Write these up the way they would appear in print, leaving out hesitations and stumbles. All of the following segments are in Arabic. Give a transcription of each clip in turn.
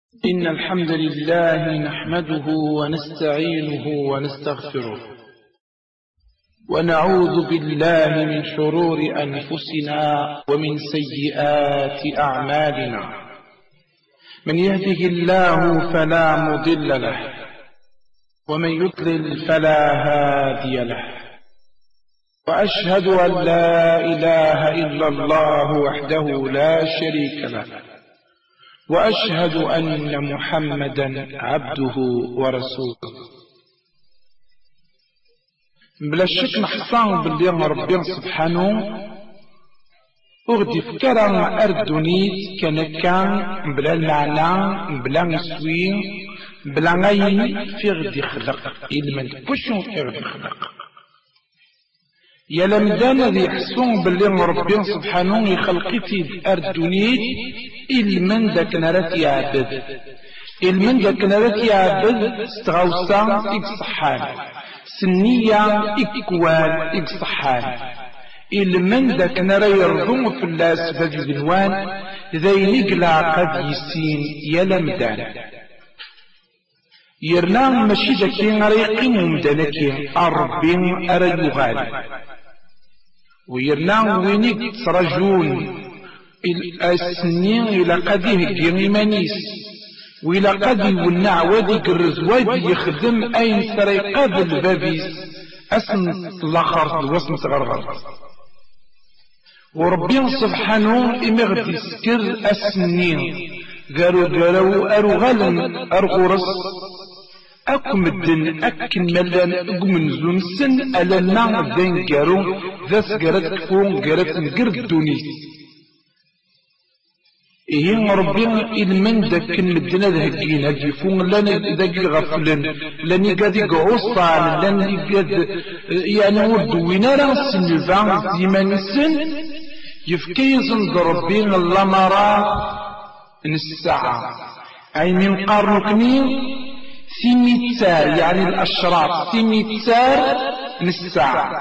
إن الحمد لله نحمده ونستعينه ونستغفره ونعوذ بالله من شرور أنفسنا ومن سيئات أعمالنا. من يهده الله فلا مضل له ومن يضلل فلا هادي له، وأشهد أن لا إله إلا الله وحده لا شريك له، وأشهد أن محمدا عبده ورسوله. بلا شك نحصان باللي ربي سبحانه وغدي فكرة أردونيت كان بلا المعنى بلا نسوي بلا غيني في غدي خلق إلمن بوشون في غدي خلق يا لمدان ذي يحسون باللي ربي سبحانه يخلقتي أردونيت إلمن ذاك نرات يعبد إلمن ذاك نرات يعبد استغوصا إكصحان سنية إكوان إكصحان إلمن ذاك نرا يرضون في اللاس فالجنوان ذي نقلع قد يسين يا لمدان يرنا ماشي ذاكي غريقي ممدانكي أربين أرى يغالي ويرنا وينيك ترجون السنين إلى قد يهجي مانيس وإلى قد يولع وادي الرزواد يخدم أين سريقا بالبابيس أسن الآخر الوسم تغرغر وربي سبحانه إمغدي سكر السنين قالوا أرغلن أرغرس أكم الدن أكن ملان أقمن زنسن ألنا ذين قارون ذا سقرت كفون قرت نقرد دوني إيه ربي إلمن داك المدينة ذهجين هجيفون لاني ذاك غفلن لاني قاد يقعوصا لاني قاد يعني وردوينا راه السنفان زيمان السن يفكيزن ربي الله مرا الساعة أي من قرنكني ثمتار يعني الأشراط ثمتار الساعة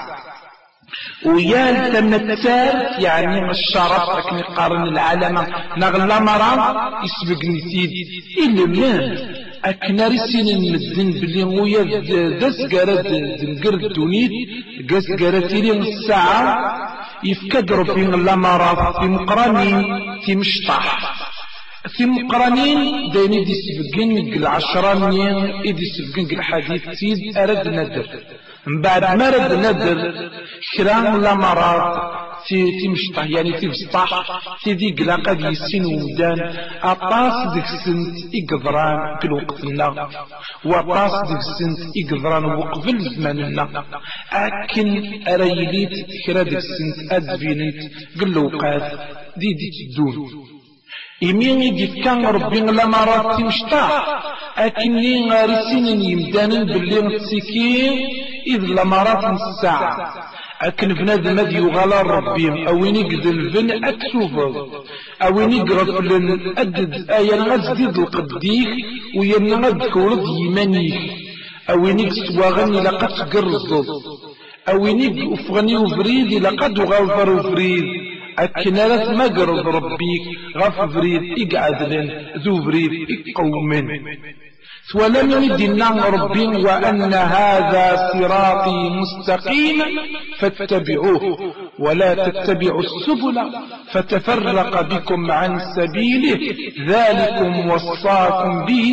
ويا التمتار يعني الشرف لكن قارن العلامة نغلا مرا يسبق نتيد إلا من أكنا رسين المدن بلي ويا داس قارد نقرد دونيت قاس قارتيلي الساعة يفكد ربي نغلا مرا في مقرانين في مشطح في مقرانين دايني دي سبقين العشرانين إدي سبقين الحديث تيد أرد ندر من بعد ما رد ندر كران لا مرات في مشطح يعني في مسطح في ذيك لاقد يسين ومدان أطاس ديك سنت إقدران كل وقتنا وأطاس ديك سنت إقدران وقبل زماننا أكن أريليت كرا ديك سنت أدفينيت قل وقات دي تدون إمين يجي كان ربي لمرات تمشطح أكني غارسين يمدانن باللي نتسكين إذ لمرات الساعة أكن بنادم هذا يغالى ربي أو ينقذل بن أكسوفر أو ينقرفلن أدد آية نزدد القديك وينغد كورد يمانيك أو ينقسواغني لقد تقرصد أو ينقفغني وفريد لقد غالفر وفريد أكنالت مقرض ربيك غف فريد إقعد لن ذو فريد إقومن ولم يدنا ربي وأن هذا صراطي مستقيما فاتبعوه ولا تتبعوا السبل فتفرق بكم عن سبيله ذلكم وصاكم به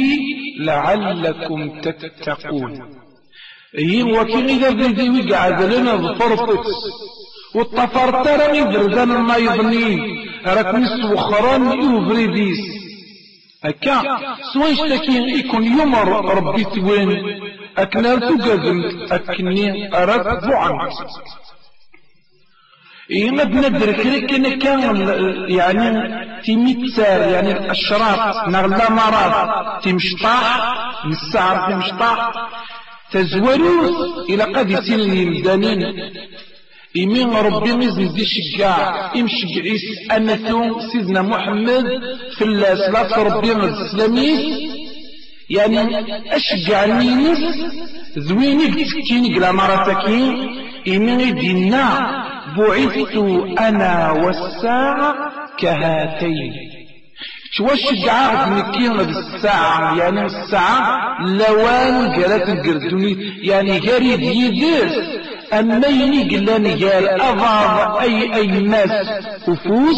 لعلكم تتقون. وكين إذا بدي وقعد لنا ظفرفت والطفرت راني بردان ما يظنين راك نسوخران يوفريديس هكا سواء اشتكين يكون يمر ربي توين أكنا تقدمت أكني أردت بعنت ما بندرك لكن كان يعني تمتار يعني الأشراط نغلا مرات تمشطاح نسعر تمشطاح تزولوس إلى قد يسين المدانين إمين ربي مزن دي شجاع إمشجعيس أنتو سيدنا محمد في الصلاة ربي الإسلامي يعني أشجع نينس ذويني بتكيني قلا مراتكين إمين دينا بعثت أنا والساعة كهاتين شجعت مكين بالساعة يعني الساعة لوان قالت القردوني يعني قريب يدرس أما ينيق لان قال أضاض أي ناس وفوس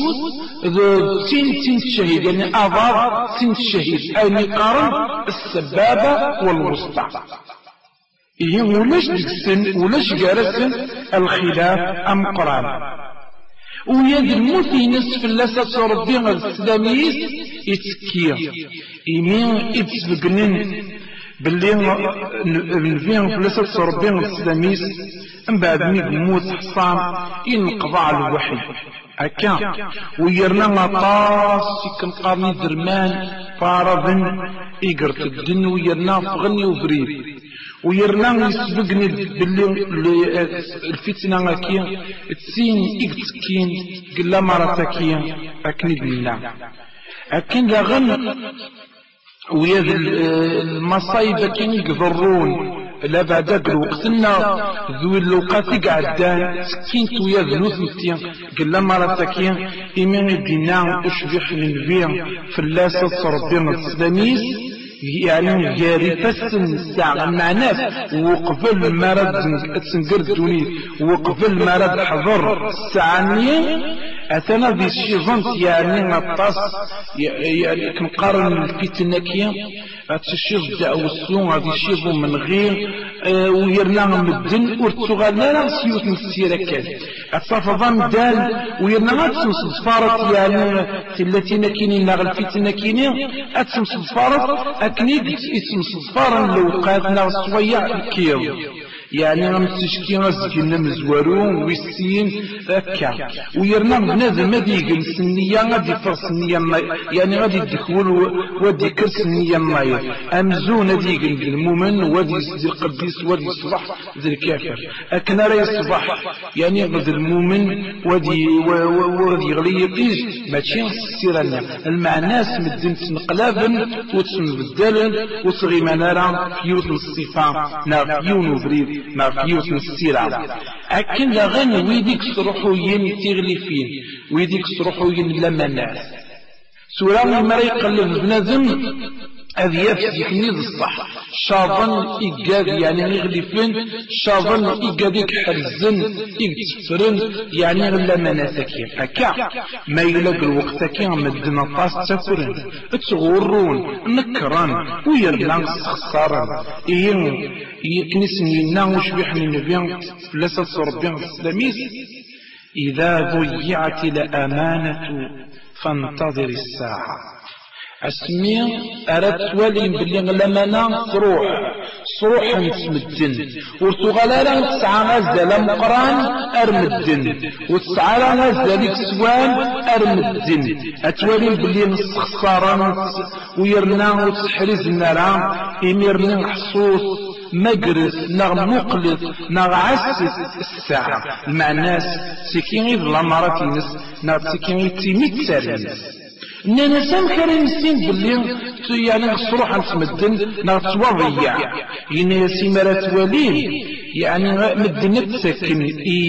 سين الشهيد يعني أضاض سين الشهيد أي مقارن السبابة والوسطى إيه ولاش ديكسن ولاش جارسن الخلاف أم قران ويد الموت ينس في اللاسة ربي الإسلاميس يتكير يمين يتسبقنين باللي نفيهم في اللاسة ربي الإسلاميس من بعد ميق موت حصان ينقضى على الوحي هكا ويرنا مطاس كنقارني درمان فارضن يقرت الدن ويرنا فغني وبريد ويرنا يسبقني باللي الفتنة كي تسين إكتكين قلا مرتكين أكني بالله أكن لغن ويا المصايب كين يقدرون لا بعد وقتنا ذو اللوقات قعدان سكينت ويا ذنوث متين قلا مرتكين إيمان الدينا أشبح للبيع في اللاسة ربنا الإسلاميس يعني جاري فسن الساعة مع ناس وقبل مرض تسنقردوني وقبل مرض حضر الساعة أثناء ذي الشيزنت يعني غطاس يعني كنقارن الفتنة كيا هتشيز دعوة السوم هذه الشيز من غير ويرنا مدن ورتغالنا لا سيوت نسيرة كان الصفضة مدال ويرنا ما تسمس الصفارة يعني التي نكيني نغل الفتنة كيني أتسمس الصفارة أكنيد اسمس الصفارة لو قاتنا صويع كيو يعني غمتشكي غزكينا مزوارون ويسين أكا ويرنا بنادم غادي يقل سنية غادي فرس سنية يعني غادي يدخول ودي يكر سنية ماي أمزون غادي يقل المؤمن ودي يسدي القديس ودي يصبح ذي الكافر أكنا راه يصبح يعني غادي المؤمن ودي يغلي يقيج ماشي السيرانيا المعناس مدن تنقلابا وتنبدلا وصغي منارا فيوت الصفة نا فيون وبريد ما فيوت السيرة أكن لغن ويديك صروحوين تغلفين ويديك صروحوين لما ناس سورة المرأة يقلب بنادم هذه يفسحني الصح شاظن إيجاد يعني يغلفن شاظن إيجادك حرزن إيجتفرن يعني غلا مناسكين هكا ما يلاق الوقت كي مدنا طاس تفرن تغرون نكران ويرنا خسارا يكنسن ينا وشبيحني النبي فلسة ربي الإسلاميس إذا ضيعت الأمانة فانتظر الساعة اسمي أردت ولي بلي لمنا صروح نتمدن ورتغالا تسعى غزة مقران أرمدن وتسعى غزة لك سوان أرمدن أتولي بلي نستخسارا ويرنا وتحرز النار يميرنا حصوص مجرس نغ مقلد نغ عسس الساعة المعناس سكيني ظلامرات ينس نغ سكيني تيميت سارينس إننا سام كريم السين باللي يعني الصروح نتمدن نتوضيع إن سمرات ولين يعني مدن تسكن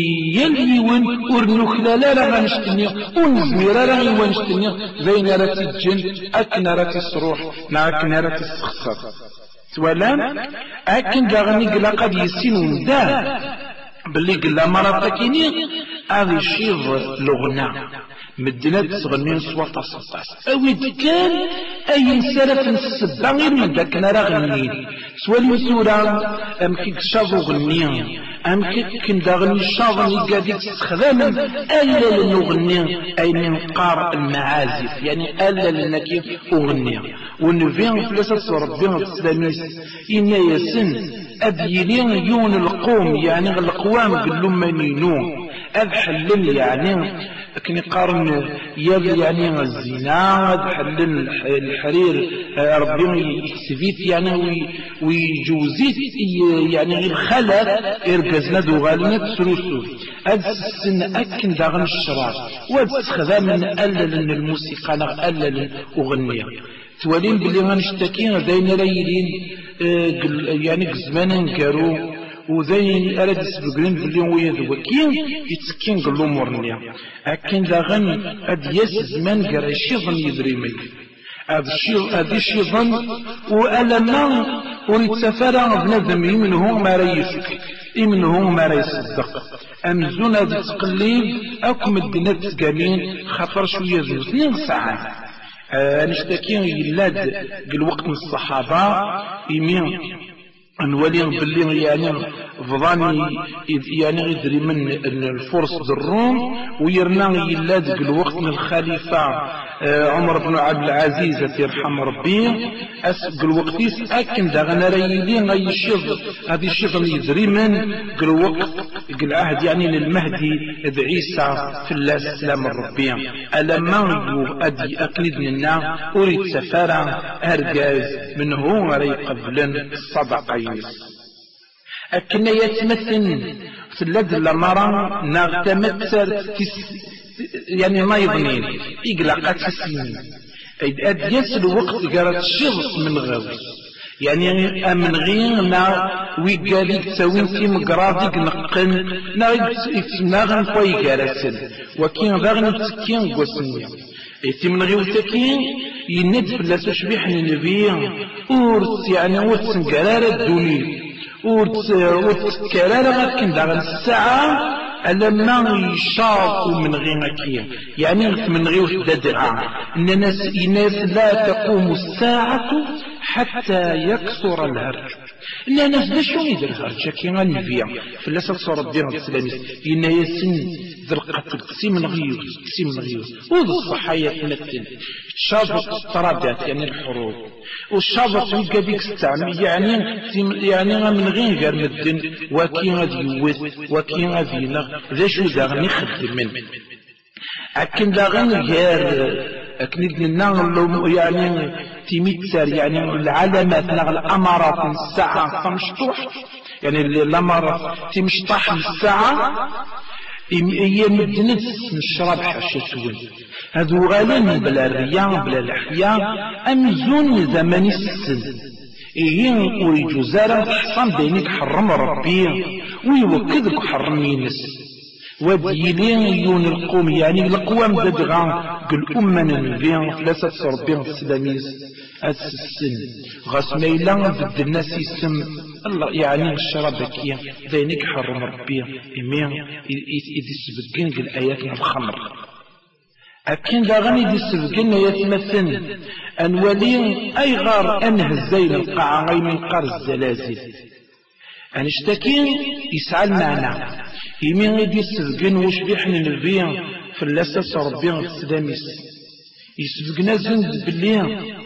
يليون ورنو خلالا راه نشتني ونزميرا راه يوانشتني زين راه تجن أكن راه الصروح أكن راه السخصر تولان أكن داغني قلا قد يسين ومدان باللي قلا مراتكيني هذا شيء لغنا مدينة تغنين صوات الصطاس أويد كان أي انسرف السبا غير من ذاك نرى غنين سوى المسورة أمكي كشاظو غنين أمكي كندا غني الشاظن يقادي تستخدم ألا لنغنين أي من قار المعازف يعني ألا لنكي أغنين ونفين فلسة ربنا الإسلاميس إنا يسن أبيلين يون القوم يعني القوام قلوا منينون أبحلل يعني لكن يقارن يعني الزنا حلل الحرير ربي يكسفيت يعني ويجوزيت يعني غير خلل إرقزنا دوغالنا تسروسو هاد السن أكن داغن الشرار وهاد السخذا من ألل الموسيقى ألل أغنية توالين بلي غنشتكي داينا ليلين يعني زمانا نكارو وذين أراد يسبقلين باللي ويا ذوكين يتسكين قلو مورنيا أكين داغن أد يس زمان قرا شيظن يدريمي هذا الشيء ظن وألما أريد سفرا بنادم منهم ما ريفك منهم ما ريصدق أمزون هذا تقليب أكم الدنيا تقامين خطر شوية زوز 2 ساعات نشتكي يلاد الوقت من الصحابة يمين نولي باللي يعني فضاني يعني يدري من الفرس الروم ويرنا يلاد الوقت من الخليفة عمر بن عبد العزيز يرحم ربي أسق الوقت أكن داغنا ريلي غيشيض هذه الشيء يدري من الوقت العهد يعني للمهدي عيسى في الله السلام الربي ألما أدي أكند لنا أريد سفارة أرجاز من هو ريقبلا الصدقين أكن يتمثل سلاد لمرا نغتمثل يعني ما يظنين إقلاقات السنين أد يسر وقت قالت الشغص من غوث يعني من غيرنا ويقاليك تسوين في مقراضيك نقن ناغن قوي قالسن وكين ذاغن تسكين قوسنيا ايتي من غير تكين يند فلا تشبيح النبي ورث يعني ورث قرار الدنيا ورث قرار لكن داغن الساعة ألما يشاق من غير كيا يعني من غير ددعة إن الناس لا تقوم الساعة حتى يكثر الهرج إن الناس لا شو يدير الهرج كي غنبيع فلا تصور الدين الإسلامي إن يسن ذا القتل قسم من غير وذو الصحايا تمثل شابط الطرادات يعني الحروب والشابط يلقى بيك استعمل يعني من غير مدن وكي غادي يوث وكي غادي ينغ ذا شو ذا غني خدم من أكن ذا غير أكند لنا يعني تيميتسر يعني العلامات نغ الأمارات الساعة فمشطوح يعني الأمارات تمشطح الساعة هي مدنة الشراب حاشتون هذو غالين بلا الرياء بلا الحياء أمزون زمن السن إيه ويجوزارا تحصن بينك حرم ربي ويوكدك حرم ينس وديلين يون القوم يعني القوام ددغا قل نبيان ثلاثة صربين السلاميس السن غاس ميلا ضد الناس يسم الله يعني الشرابكية ذينك حرم ربي إمين إذ سبقين الآيات من الخمر أكين داغني دي سبقين يتمثل أنولين أي غار أنه الزين القاعة من قار الزلازل أنشتكين يسعى المعنى يمين يدي السبقين وشبيحني نبيا في اللسس ربيا السلاميس يسبقنا زند بالليا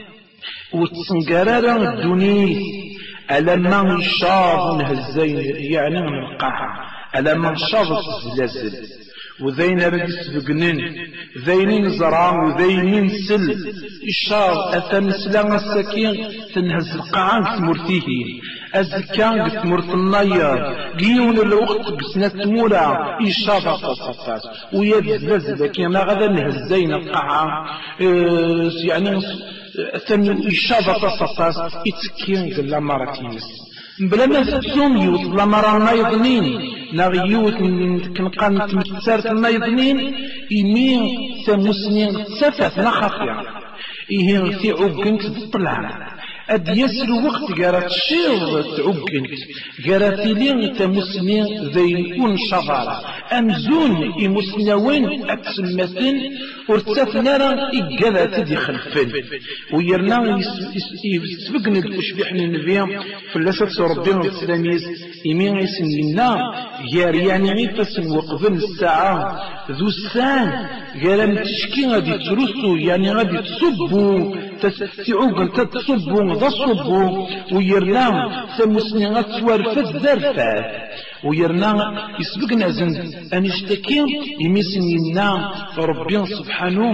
وتسنقرارا الدنيا ألما يشاف نهزين يعني من القاعة ألما يشاف الزلازل وذين رد يسبقنين ذينين زرام وذينين سل الشار أثن سلام السكين تنهز القاعة تمرتيه الزكان تمرت النيار قيون الوقت قسنة مولا إشارة تصفات ويبزلز كما غدا نهزين القاعة يعني ثاني إشارة تصفات يتكين قل مرتينس بلا ما تسوم يوت لمرا نايضنين نغيوت كنقان تمتسارت النايضنين إمين ثمسنين سفت نخافيا إيه في عقنت تطلع أد يسر وقت قالت شير تعقنت قالت لين تمسنين ذي يكون شضارة أمزون إمسنوين أكسمتين ورتفنا إقالات دي خلفين ويرنا يسبقنا التشبيحنا النبيا فلسفة ربنا السلاميز إمين يسننا يعني عيفة وقفن الساعة ذو السان قال متشكين غادي ترسو يعني غادي تصبوا تستعوق تصبوا ذا صبوا ويرنا ثمسني غتوارفت ذرفات ويرنا يسبقنا زند أن يشتكي يمسننا ربنا سبحانه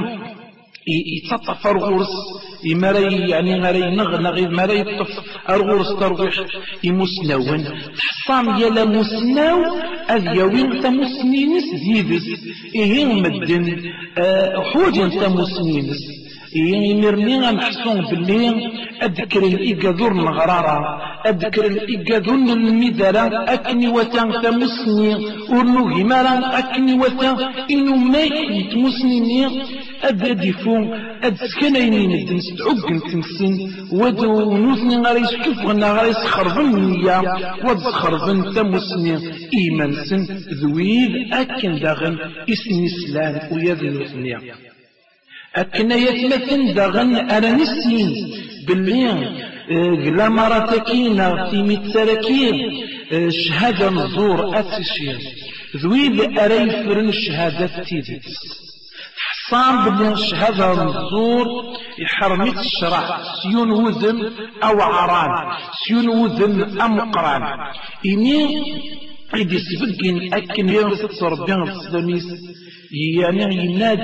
يتطف الغرس يمري يعني غري نغنغي مري يطف الغرس ترويح يمسنون تحصان يلا مسنو أذيوين تمسنينس ديدس إيه مدن حوجين تمسنينس إيه مرني نحسون بالليل أذكر الإيجاذور الغرارة أذكر الإيجاذور المدرة أكني وتان تمسني ورنوهي مرا أكني وتان إنو ما يتمسنيني أدفون أدسكنين مدن ستعقن تنسين ونوثني غاري يسكفغنا غاري يسخربن نية وتسخربن تمسني إيمان سن ذويذ أكن داغن اسم إسلام ويذن نوثني أكن يتمثل داغن أنا نسين بالليل قلا مراتكين في متسركين شهادة نزور أتشير ذويذ أريفرن شهادة تيديت حصان بلي الشهادة نزور يحرمي الشرع سيون وذن أو عران سيون وذن أم قران إني إذا سبقين أكن يرسط ربيان السلاميس يعني يناد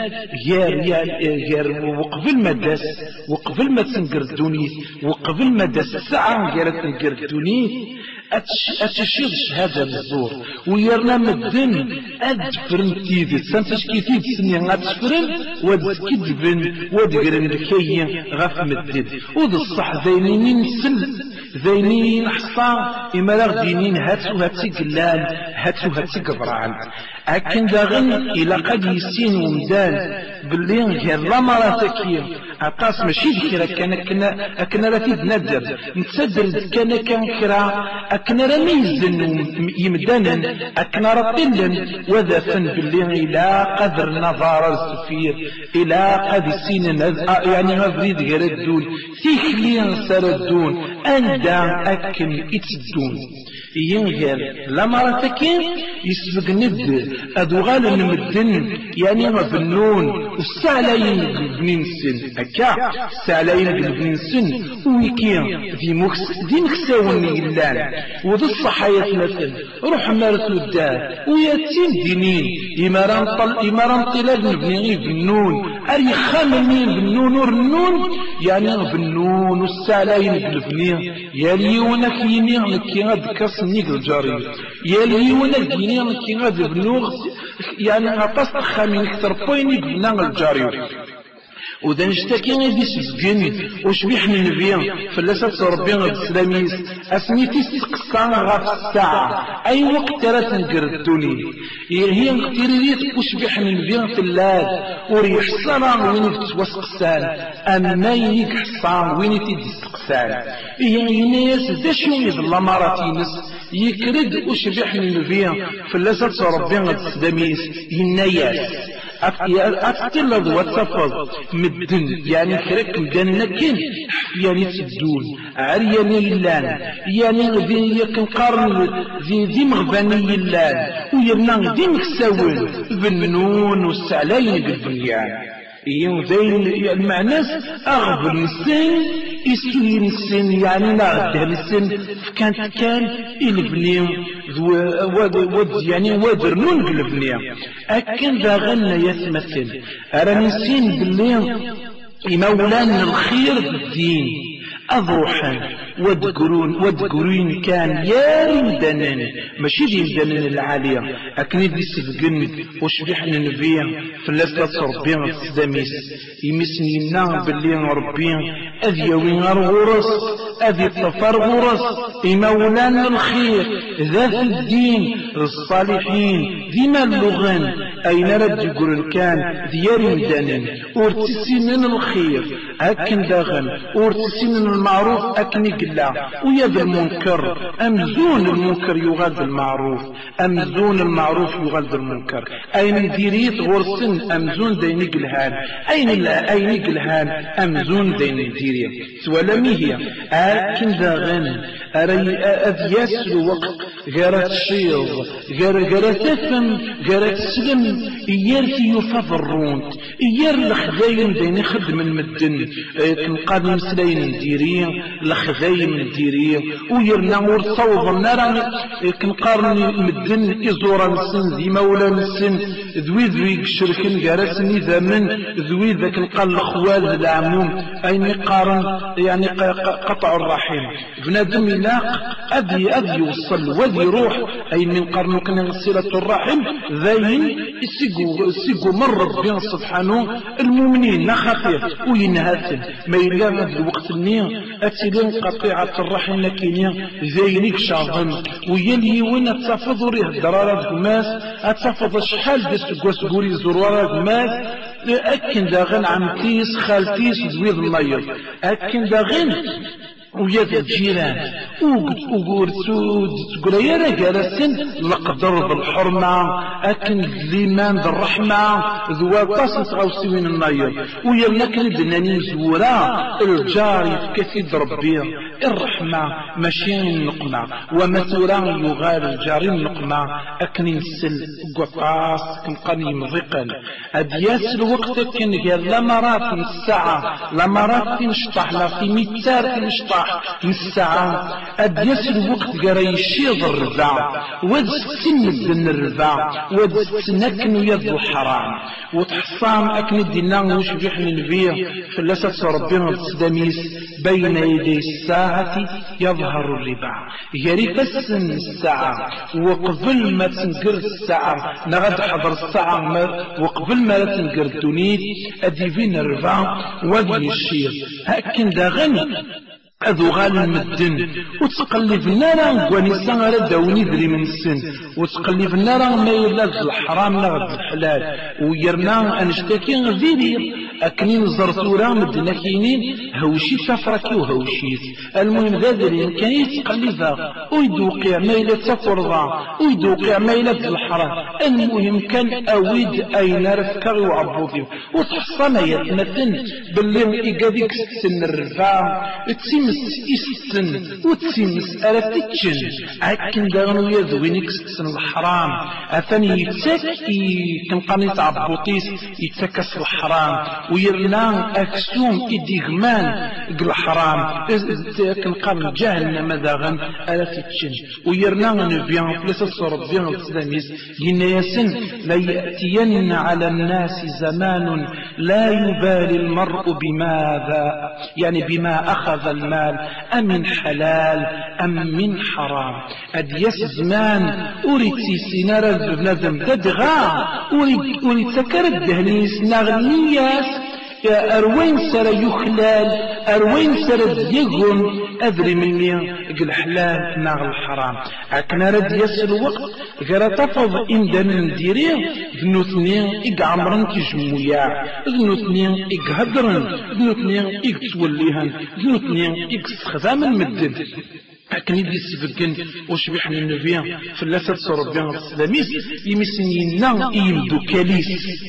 غير وقبل ما داس وقبل ما تنقر الدونيس وقبل ما داس الساعة غير تنقر الدونيس أتشير شهادة الزور ويرنا مدن أدفرن تيدي سانتش كيفيد سنين أدفرن وادكدبن وادقرن الكي غف مدد وذ الصح ذينين سل ذينين حصان إما لغدينين هاتو هاتي قلال هاتو هاتي قبران أكن داغن إلى قد يسين ومدان باللي غير لا مراتكي أقاس ماشي ذكرى كان لا تدندر نتسدر كان كرا أكن رميزن يمدانا أكن رطلا وذفن باللي إلى قدر نظار السفير إلى قد سين يعني غفريد غير الدون تيكلين سردون أندا أكن إتدون ينغير لا مراتكين يسبق ند أدوغال المدن يعني مبنون والسعلين بالبنين سن أكا السعلين بالبنين سن ويكين دي مكساوني اللان وذو الصحايا مثل روح مارس الدار وياتين دينين إماران طلال نبني بنون أري خامنين بنون ورنون يعني بنون والسعلين بالبنين يالي ونكيني لكي غدكس نيك الجاري يالي ونكيني لكي غد بنوغ يعني غطاس خامين اكتر بويني بنا الجاري وذا نشتكي غيدي سبقني وشبيح من نبيا فلسات ربينا السلاميس أسميتي استقصان غاف الساعة أي وقت ترى تنقر الدنيا هي اختيريت وشبيح من نبيا في اللاد وريح الصلاة وين تتوسقسان أما ينيك حصان وين تتسقسان هي ناس داشو يظل مراتينس يكرد وشبيح من نبيا فلسات ربينا السلاميس هناياس أفتلظ واتفض مدن يعني كرك مدن لكن يعني تدون عرياني اللان يعني ذي يكن قرن ذي مغباني اللان ويرنا ذي مكساون بالنون والسعلاين بالبنيان ينزين المعناس أغبر السن يسوي السن يعني نعده السن كان البنيم يعني ودرنون بالبنيم أكن ذا غنى يتمثل أراني السن باللي يمولان الخير بالدين أضروحا ودقرون كان يا مدنن ماشي دي مدنن العالية أكني دي سبقن وشبيحنا نبيا فلاسة ربيا السداميس يمسني النار باللي ربيا أذي وين غرس أذي الطفر غرس إمولان الخير ذات الدين الصالحين ذي اللغن أين رد يقولن كان دياري مدنن ورتسينن الخير أكن داغن ورتسينن المعروف أكني قلا ويد المنكر أمزون المنكر يغاد المعروف أمزون المعروف يغاد المنكر أين ديريت غرسن أمزون ديني قلهان أين قلهان أمزون ديني ديريت سوالمي هي أكن داغن أذياس الوقت غيرت الشيض غيرت تفهم غيرت السلم إيارتي يفضرون إيار الخذاين ديني خدم المدن تنقاد مسلاين نديرين الخذاين نديرين ويرنا ورصوض النار كنقارن المدن إزورا السن ذي مولا السن ذوي الشركن غيرسن إذا من ذوي ذاك نقال الأخوال العموم أي نقارن يعني قطع الرحيم بنادم يلاق أدي يوصل وذي يروح أي من قرن كان صلة الرحم ذاين يسيقوا من ربي سبحانه المؤمنين نخطير وينهاتن ما يلا هذا الوقت النية أتلين قطيعة الرحم لكنيا ذاينيك شاظن ويلي وين أتفض ريه الدرارة ماس أتفض شحال دست قوس قولي زروارة ماس أكن داغن عمتيس خالتيس دويض النير أكن داغن ويا الجيران وقورتو تقول يا رجالسن لقدر بالحرمة أكن الإيمان بالرحمة ذو طاس تغوسين النير ويا لكن دناني زورا الجار كثير ربي الرحمة ماشي النقمة ومثورا يغال الجاري النقمة أكن ينسل قطاس كنقاني مضيقا أدياس الوقت كن غير لمرات الساعة لمرات تنشطح لا في ميتار تنشطح الساعة أدياس الوقت قرا يشيض الربع ود تمد الربع ود تنكن يد الحرام وتحصام أكن الدينا وش بيحن البيع فلسة ربنا السداميس بين يدي الساعة يظهر الربع يري فسن الساعة وقبل ما تنقر الساعة نغد حضر الساعة وقبل ما تنقر الدنيا أديفين الربع ودي الشير هكذا داغن أذو غال المدن وتقلب النار ونسان على داوني ذري من السن وتقلب النار ما يلاز الحرام نغد الحلال ويرنا أنشتكي غذيري أكنين زرطورا مدنا كينين هوشي تفركي وهوشيت المهم ذا كان يتقلبها ويدوقع ميلة تفرضا ويدوقع ميلة الحرام المهم كان أويد أين رفكا وعبوطي وتحصى ما يتمثل باللي إيقاديك ستن الرفاع تسمس إستن وتسمس أرتتشن عكن داغنو يذوينك ستن الحرام أثاني يتسك كنقاني تعبوطيس يتسكس الحرام ويرنا أكسوم إديغمان قل حرام كنقام جهنم داغن أرتتشن ويرنا نبيان فلسة صورت بيان السلاميس ينيسن لا يأتين على الناس زمان لا يبالي المرء بماذا يعني بما أخذ المال أم من حلال أم من حرام أديس زمان أريد سينار البنادم تدغى أريد سكر الدهنيس نغنياس أروين سر يخلال أروين سر يغن أدري مني قل حلال ناغ الحرام أكنا رد يسر الوقت غير تفض إندن نديري ذنوثنين إق عمرن كجمويا ذنوثنين إق هدرن ذنوثنين إق توليهن ذنوثنين إق سخدام المدد أكن يدي السفقن وشبيح من النبي في اللاسة صربيان السلاميس يمسن ينام يمدو كاليس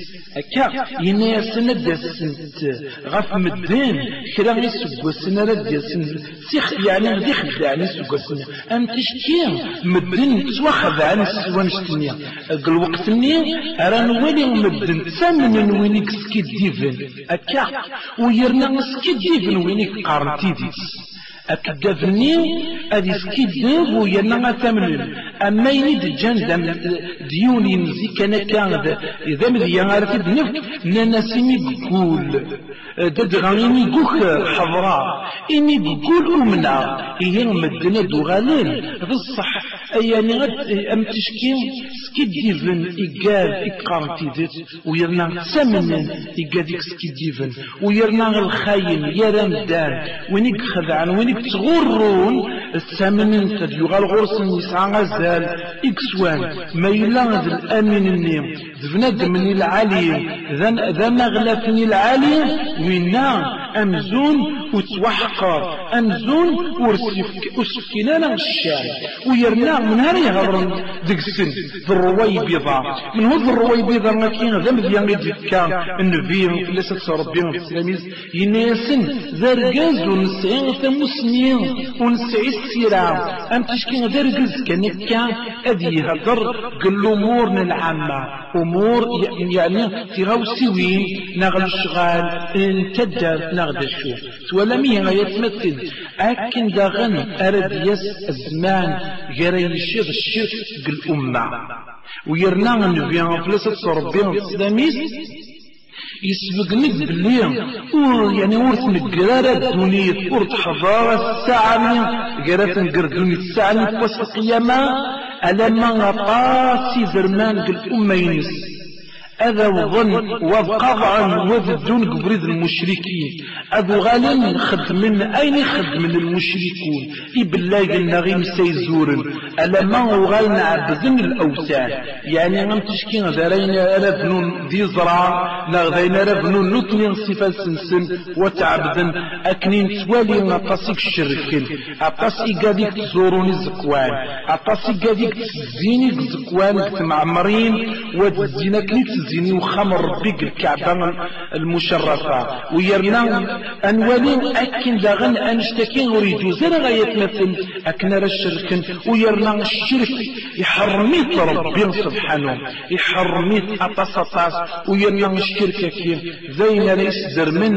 أكا ينايا سند سنت غف مدين كرا يسوق السنة رد سيخ يعني غدي خدعني يسوق السنة أم تشكي مدين تواخذ عن السوان الشتنية قل وقتني أران ولي مدين ثمن وينيك سكيد ديفن أكا ويرنا سكيد ديفن وينيك قارنتيديس أكدفني أدي سكيدب وينا ثمن أما ينيد الجندم ديوني نزي كان إذا مذي عارف بنفك ننسيني بقول ددغانيني قوك حضراء إني بقول أمنا هي مدنا دوغالين بالصح يعني غد أم تشكين سكيديفن إيقاد إقارتي ذات ويرنا ثمن إيقاديك سكيديفن ويرنا الخاين يا رمدان وينيك خذعان وينيك تغرون الثمن انت يغال غرس يسعى غزال إكسوان ما يلاغذ الأمين النيم ذبناد من العالي ذا مغلفني العالي وينا أمزون وتوحقر أمزون وسكينانا الشارع ويرنا من هاري هرن ديك السن ذا الرويبيضة من هو ذا الرويبيضة مكين ذا مذيان يدكا النبي لسة صربين السلاميز يناسن ذا رقاز ونسعين ثمسنين ونسعي السيرة أم تشكين ذا رقاز كنكا أذي هدر قل أمورنا العامة أمور يعني تغوسيوين نغل الشغال انتدر نغد الشوف ولا ميها يتمثل أكن داغن أرد يس الزمان غير يشير الشيخ الأمة ويرنا النبي فلسة صربين السلاميس يسبق نك باللي يعني ورث مقرارة دونية ورث حضارة الساعة قرات نقر دونية الساعة وسط القيامة ألما غطاسي زرمان الأمة ينس هذا وظن وقطعا وذدون قبريد المشركين أذو غالين خدمن أين خدمن المشركون إبلاغ النغيم سيزورن ألما وغالين عبدن الأوثان يعني غم تشكين ذرين ربنون دي زرع نغذين ربنون نطنين صفة سنسن وتعبدن أكنين توالي أطاسيك الشركين أطاسيك قاديك تزوروني الزكوان أطاسيك قاديك تزيني الزكوان معمرين وتزينك تزيني وخمر بيك الكعبة المشرفة ويرنا أنوالين أكن داغن أنشتكين وريدو زر غاية مثل أكنر الشركن ويرنا الشرك يحرميت ربي سبحانه يحرميت أطاس ويرنا الشركة كين زين ريس درمن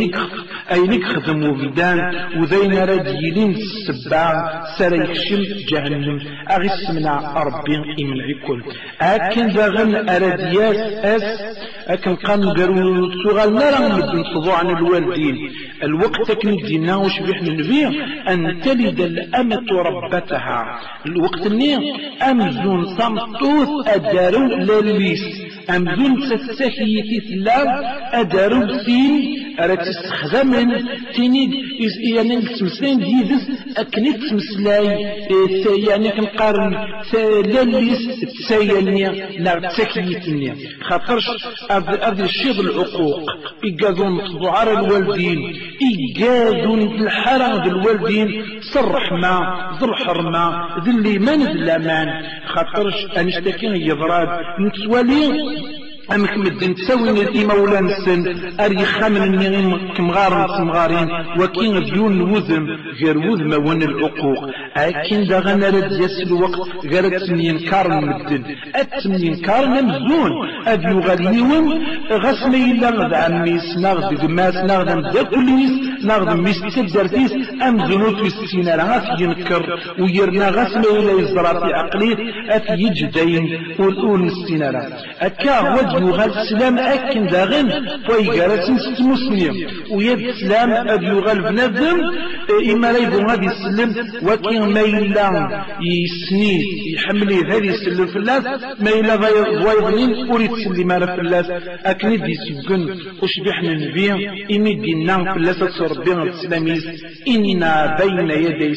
أينك خدموا بدان وزين رجيلين السباع سريخشم جهنم أغس منع ربي إمنعكم أكن داغن أردياس أكن قانو قالوا تغال نرى مدن تضوع عن الوالدين الوقت كن دينا وشبيح النبي أن تلد الأمة ربتها الوقت النية أمزون صمتوث أدارو لليس أمزون تستحيي ثلاب أدارو سين أرى تستخدمن تنيد يعني تمسلين ديدس أكنت تمسلاي يعني كنقارن لليس تسايلني لا تسكيتني خاطرش هذا الشيء العقوق إيجادون تضعار الوالدين إيجادون الحرام الوالدين صرح ما ذرح ما ذي الإيمان ذي الأمان خاطرش أنشتكين يضراد نتوالي أمك مدن تسوين الإيمولان السن أري خامن النغيم كمغارين وكين ديون الوذم غير وذم ون العقوق أكين دا غنرد يسل وقت غير ينكار المدن ينكار نمزون أبيو غاليون غسمي إلا غد عميس نغد دماس نغد مدكوليس نغد ميستيب دارتيس أمزونوت وستينا لغاث ينكر ويرنا غسمي إلا يزراتي عقليت أث يجدين والأول مستينا لغا أكا وجه يغال السلام أكن داغن فايقارة ست مسلم ويد السلام أب يغال بنادم إما لا يبون هذه السلم وكين ما إلا يسني يحملي هذه السلم في اللاس ما إلا ضايضنين أريد سلم على في اللاس أكن دي سبقن وشبحنا النبي إني دينا في اللاس ربنا السلاميس إن بين يدي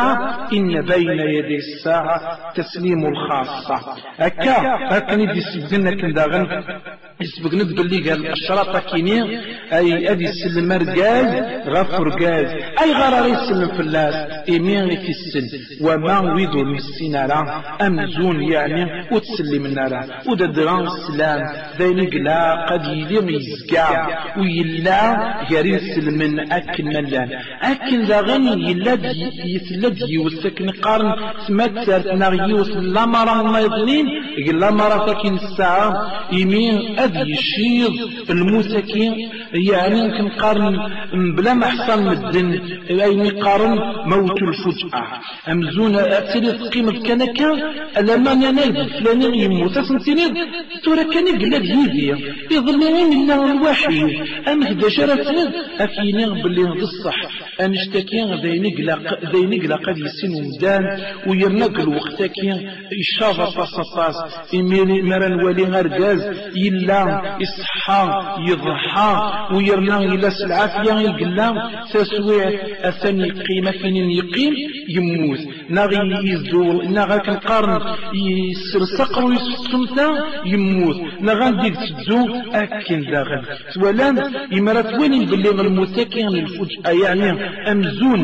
الساعة تسليم الخاصة أكن دي سبقن أكن داغن يسبق نقبل لي قال الشراطة كينية أي أدي السلم مرقاز غفر قاز أي غرار يسلم في اللاس إمين في السن وما ويدو المسين على أمزون يعني وتسلم النار وددران السلام ذي قلا قد يليم يزقع ويلا غير يسلم من أكن ملان أكن ذا غني يثلد يوسكن قارن سمات سارتنا يوسل لامرا ما يظنين يقول لامرا تكين الساعة يمين أذي يشيض المساكين يعني يمكن قارن بلا ما حصل مدن أي مقارن موت الفجأة أمزون أتري قيمة كنكا ألما نايد فلاني يموت سنتينير تورا كان يقلب يدي يظلمين إلا الوحي أم هدا شرفنا أكيني باللي نصح أنشتكين ذي نقلا قد يسين ومدان ويرنق الوقت كين إشافة فصفاص إميني مران ولي غرقاز إلا إصحى يضحى ويرنا إلى العافية يقلام تسويع الثاني قيمة فين يقيم يموت نغي يزول نغا كنقارن يسرسقر ويسمتا يموت نغا ديك تزو أكن داغن ولان يمرات وين يبلغ المتكين الفجأة يعني أمزون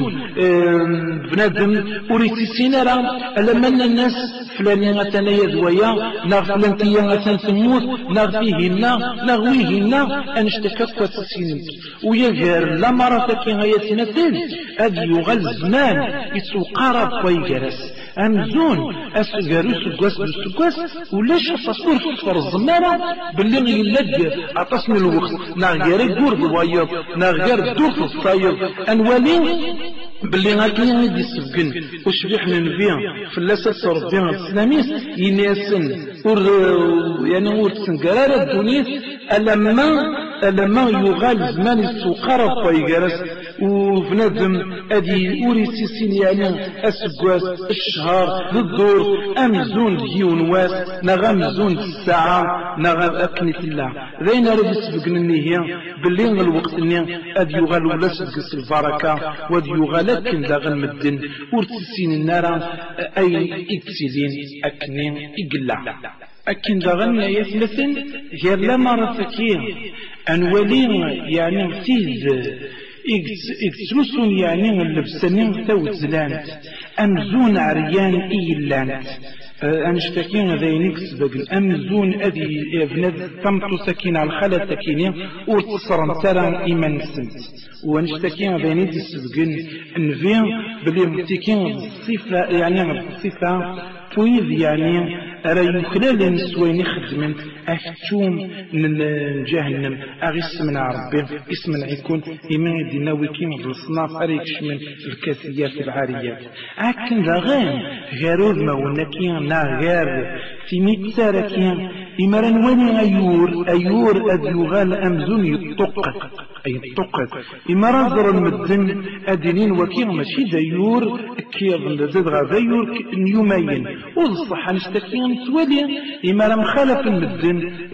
بنادم أريد سينارا لما الناس فلانيا غتانا يذويا نغ فلانتيا غتان تموت نغ فيهنا نغويهنا أنشتكت وتسينت ويغير لا مرة كي غايتنا تين هذا يغل زمان يتوقارب ويجرس أمزون أسجارو سكواس ولاش تصور صفر الزمانة باللي يلد أتصني الوقت نغير الدور ضوايض نغير الدور في الصايض أنوالين باللي غاكين يدي السبقن وشبيحنا نبيع في اللاسة صربيع السلاميس يناسن يعني ورتسن قرار الدنيا ألما يغال زمان السوقارة ويجرس وبنادم أدي أوريسيسين يعني أسقواس الشهر للدور أمزون ديون واس نغمزون الساعة نغم أكني الله ذينا رد يسبقني هي باللي الوقت إني أدي يغال ولا سبقس البركة ودي يغال أكن داغن مدن ورتسين النار أي إكسيدين أكني إقلع أكن داغن يثلثن غير لما رفكين أنولين يعني تيز إكسلسون يعني اللبسانين توزلانت أمزون عريان إيلانت أنشتكين ذينيك سبقن أمزون أذي ابناد تمتو سكين على الخالة سكينين وتصرم سران إيمان السنت وأنشتكين ذينيك سبقن أنفين بلي متكين الصفة يعني الصفة تويذ يعني رأي خلال نسوين خدمن أكتوم من جهنم أغيس من ربي اسم يكون إيمان الديناوي كيم بالصناف أريكش من الكاسيات العاريات أكن رغم غيرود ما ونكين نا غير تيميت ساركين إمران واني أيور أديوغال أمزون يطقت أي طقت إمران ذر المدن أدينين وكين ماشي دايور كيض لدغا دايور نيومين والصح نشتكين توالي إمران مخالف المدن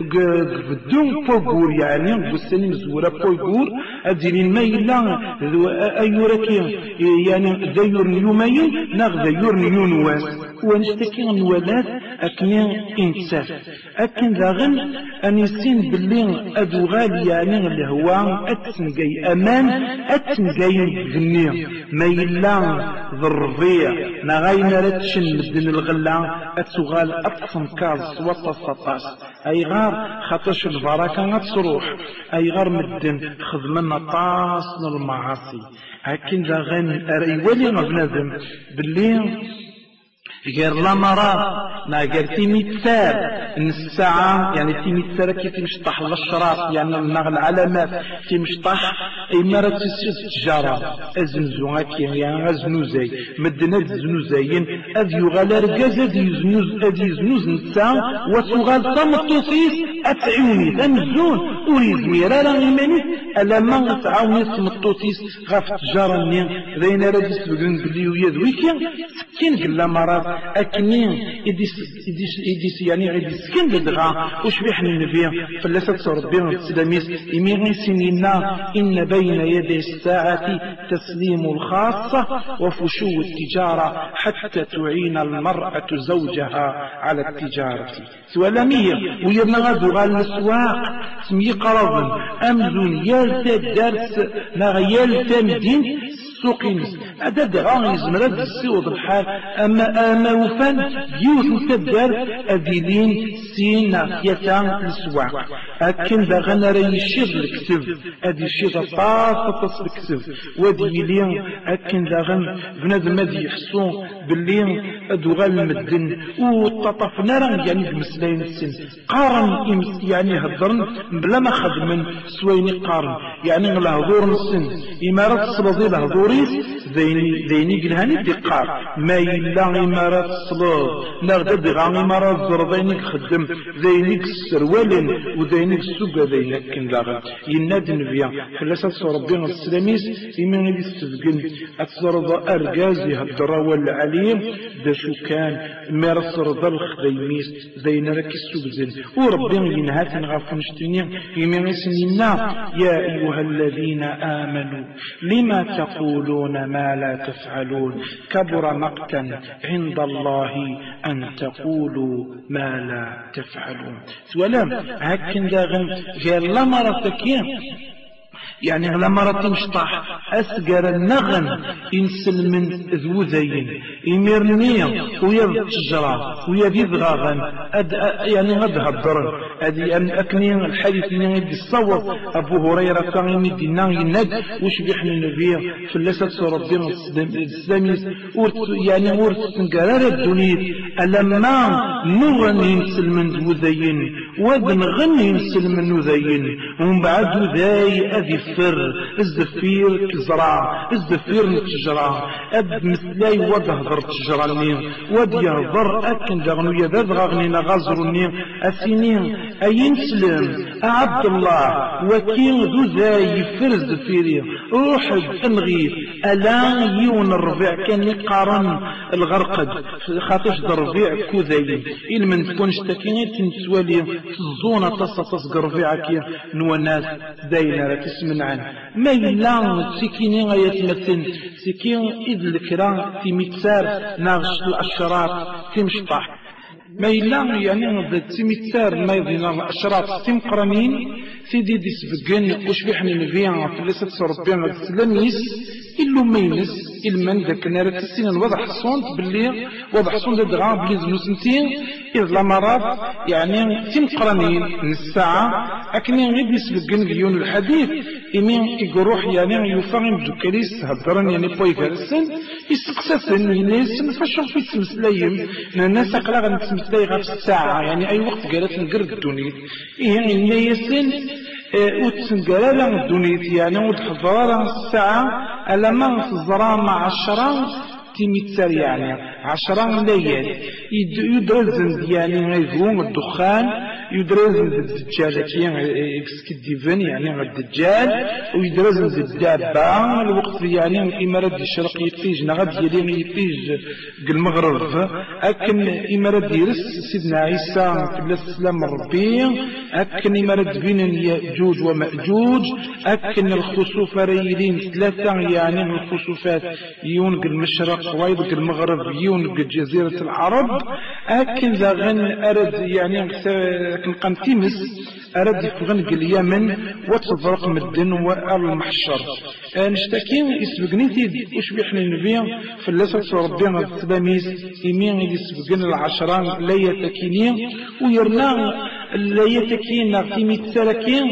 بدون بوغور يعني بوستاني مزورة بوغور أدينين ما إلا أيوركين يعني دايور نيومين ناغ دايور نيونواس ونشتكين الولاد أكنين إنساف أكن ذاغن أن يسين باللين أدوغال يعني الهواء أتنقي أمان أتنقي ذنيا ما يلا ذربيع نغاينا رتشن مدن الغلا أتغال أتصن كاز وطسطاس أي غار خطش البركة أتصروح أي غار مدن خدمنا طاس المعاصي أكن ذاغن أرأي ولي مبنادم باللين غير لمرا نا غير تيميتسار ان الساعة يعني تيميتسار كي تمشطح للشراط يعني النغ العلامات تمشطح إمارة التجارة أزنزو هكي يعني أزنوزي مدنا الزنوزيين أذ يغال رجاز أذ يزنوز نسا وتغال طمطوسيس أتعوني تنزون أريد ميرالا إيماني ألا ما تعاوني طمطوسيس غاف تجارة نين ذينا رجس بقن بليو يدويكي سكين قلا مرات أكنين إديس يعني إديس كن لدغا وشبيح النبي فلسة ربنا السلاميس إميغي سنينا إن بين يدي الساعة تسليم الخاصة وفشو التجارة حتى تعين المرأة زوجها على التجارة سوالمية ويرنا غادو غال الأسواق سمي قرضا أمزون يالتا درس نغيالتا مدين سوقينس هذا دغا يزمر هذا السيوض الحال أما وفان يوث تدار أذيلين سينا يتان السواق أكن دغنا راه يشير الكتب أدي يشير طاطا الكتب وديلين أكن دغن بنادم هذا يحسون باللي أدوغال المدن وططفنا راه يعني بمسلاين السن قارن يعني هضرن بلا ما خدمن سويني قارن يعني الهضور السن إمارات الصلازي الهضوريس ذيني قلهاني دقار ما إلا إمارات الصلاز نغدد غان إمارات زربيني خدم ذيني السروالين وذيني السوق ذيني كن داغن يناد نبيا فلاسا صربين السلاميس إمان اللي استفقن أتصرد أرقازي هالدرا والعليم دا شو كان مارس رضا الخديميس ذينا لك السوق زين وربين ينهات نغافون شتنين إمان سنينا يا أيها الذين آمنوا لما تقولون ما لا تفعلون كبر مقتا عند الله أن تقولوا ما لا تفعلون سوالام هكذا داغن غير لمرتكين يعني لما رتمشطح أسقر النغن إنسل من ذو ذين إميرنيا ويا الشجرة ويا ذي ذغاغن يعني غد هدرن هذه أكنين الحديث من يدي الصور أبو هريرة كان يمدي يناد وش بيحنا النبي فلسة ربنا الإسلامي يعني ورث سنقرار الدنيا ألما نغن إنسل من ذو ذين واد نغني نسلم النذاين ومن بعد ذاي أذي فر الزفير كزرع الزفير التجرع أد مثلاي واد هضر تجراني واد يهضر أكن دغنو يذاد غاغنينا غازروني أسيني أين سلم عبد الله وكين ذو ذاي فر الزفيري روح انغي ألا يون الربيع كان يقارن الغرقد خاطش الربيع كوذاي إلمن تكونش تكيني تنسوالي الزونة تصق ربيعك نوى الناس داينا لا تسمن عنه ما إلا سكيني غيتمثل سكين إذ الكرام في متسار ناغش الأشرار في مشطح ما إلا يعني تيمتسار ما يضينا الأشرار تيم قرانين سيدي دي سبقن وش بيحني نبيع في لسة ربيع السلاميس إلو مينس إلمن ذاك نارة السنين وضح الصوت باللي وضح الصوت دغا بلي زنوسنتين إذ لمرات يعني تيم قرانين من الساعة أكني غير نسبقن بيون الحديث إمين يقروح يعني يفهم بجوكاليس هدران يعني بويكارسن يسقسسن ينسن فشوف في تمسلايم الناس أقلاغ نتمسلاي غير في الساعة يعني أي وقت قالت نقرد الدنيا يعني يسن وتسنقرالا الدنيا يعني وتحضرالا الساعة ألما تزرع مع 10 تيمتر يعني 10 ليال يدرزن يعني غيزوم الدخان يدرزن الدجال يعني اكسكديفن يعني الدجال ويدرزن الدابة الوقت يعني إمارات الشرق يطيج نغد يلي يطيج المغرب أكن إمارات يرس سيدنا عيسى قبل السلام ربي أكن إمارات بين يأجوج ومأجوج أكن الخسوف ريلين 3 يعني الخسوفات يونق المشرق ويدق المغرب يونق جزيرة العرب أكن ذا غن أرد يعني كنقام تيمس أرد يفغنق اليمن وتفرق مدن والمحشر نشتكين يسبقنيتي وش بيحنا نبيع في اللسة ربنا التلاميذ يمين يسبقن 10 لا يتكينين ويرنا لا يتكين في متسالكين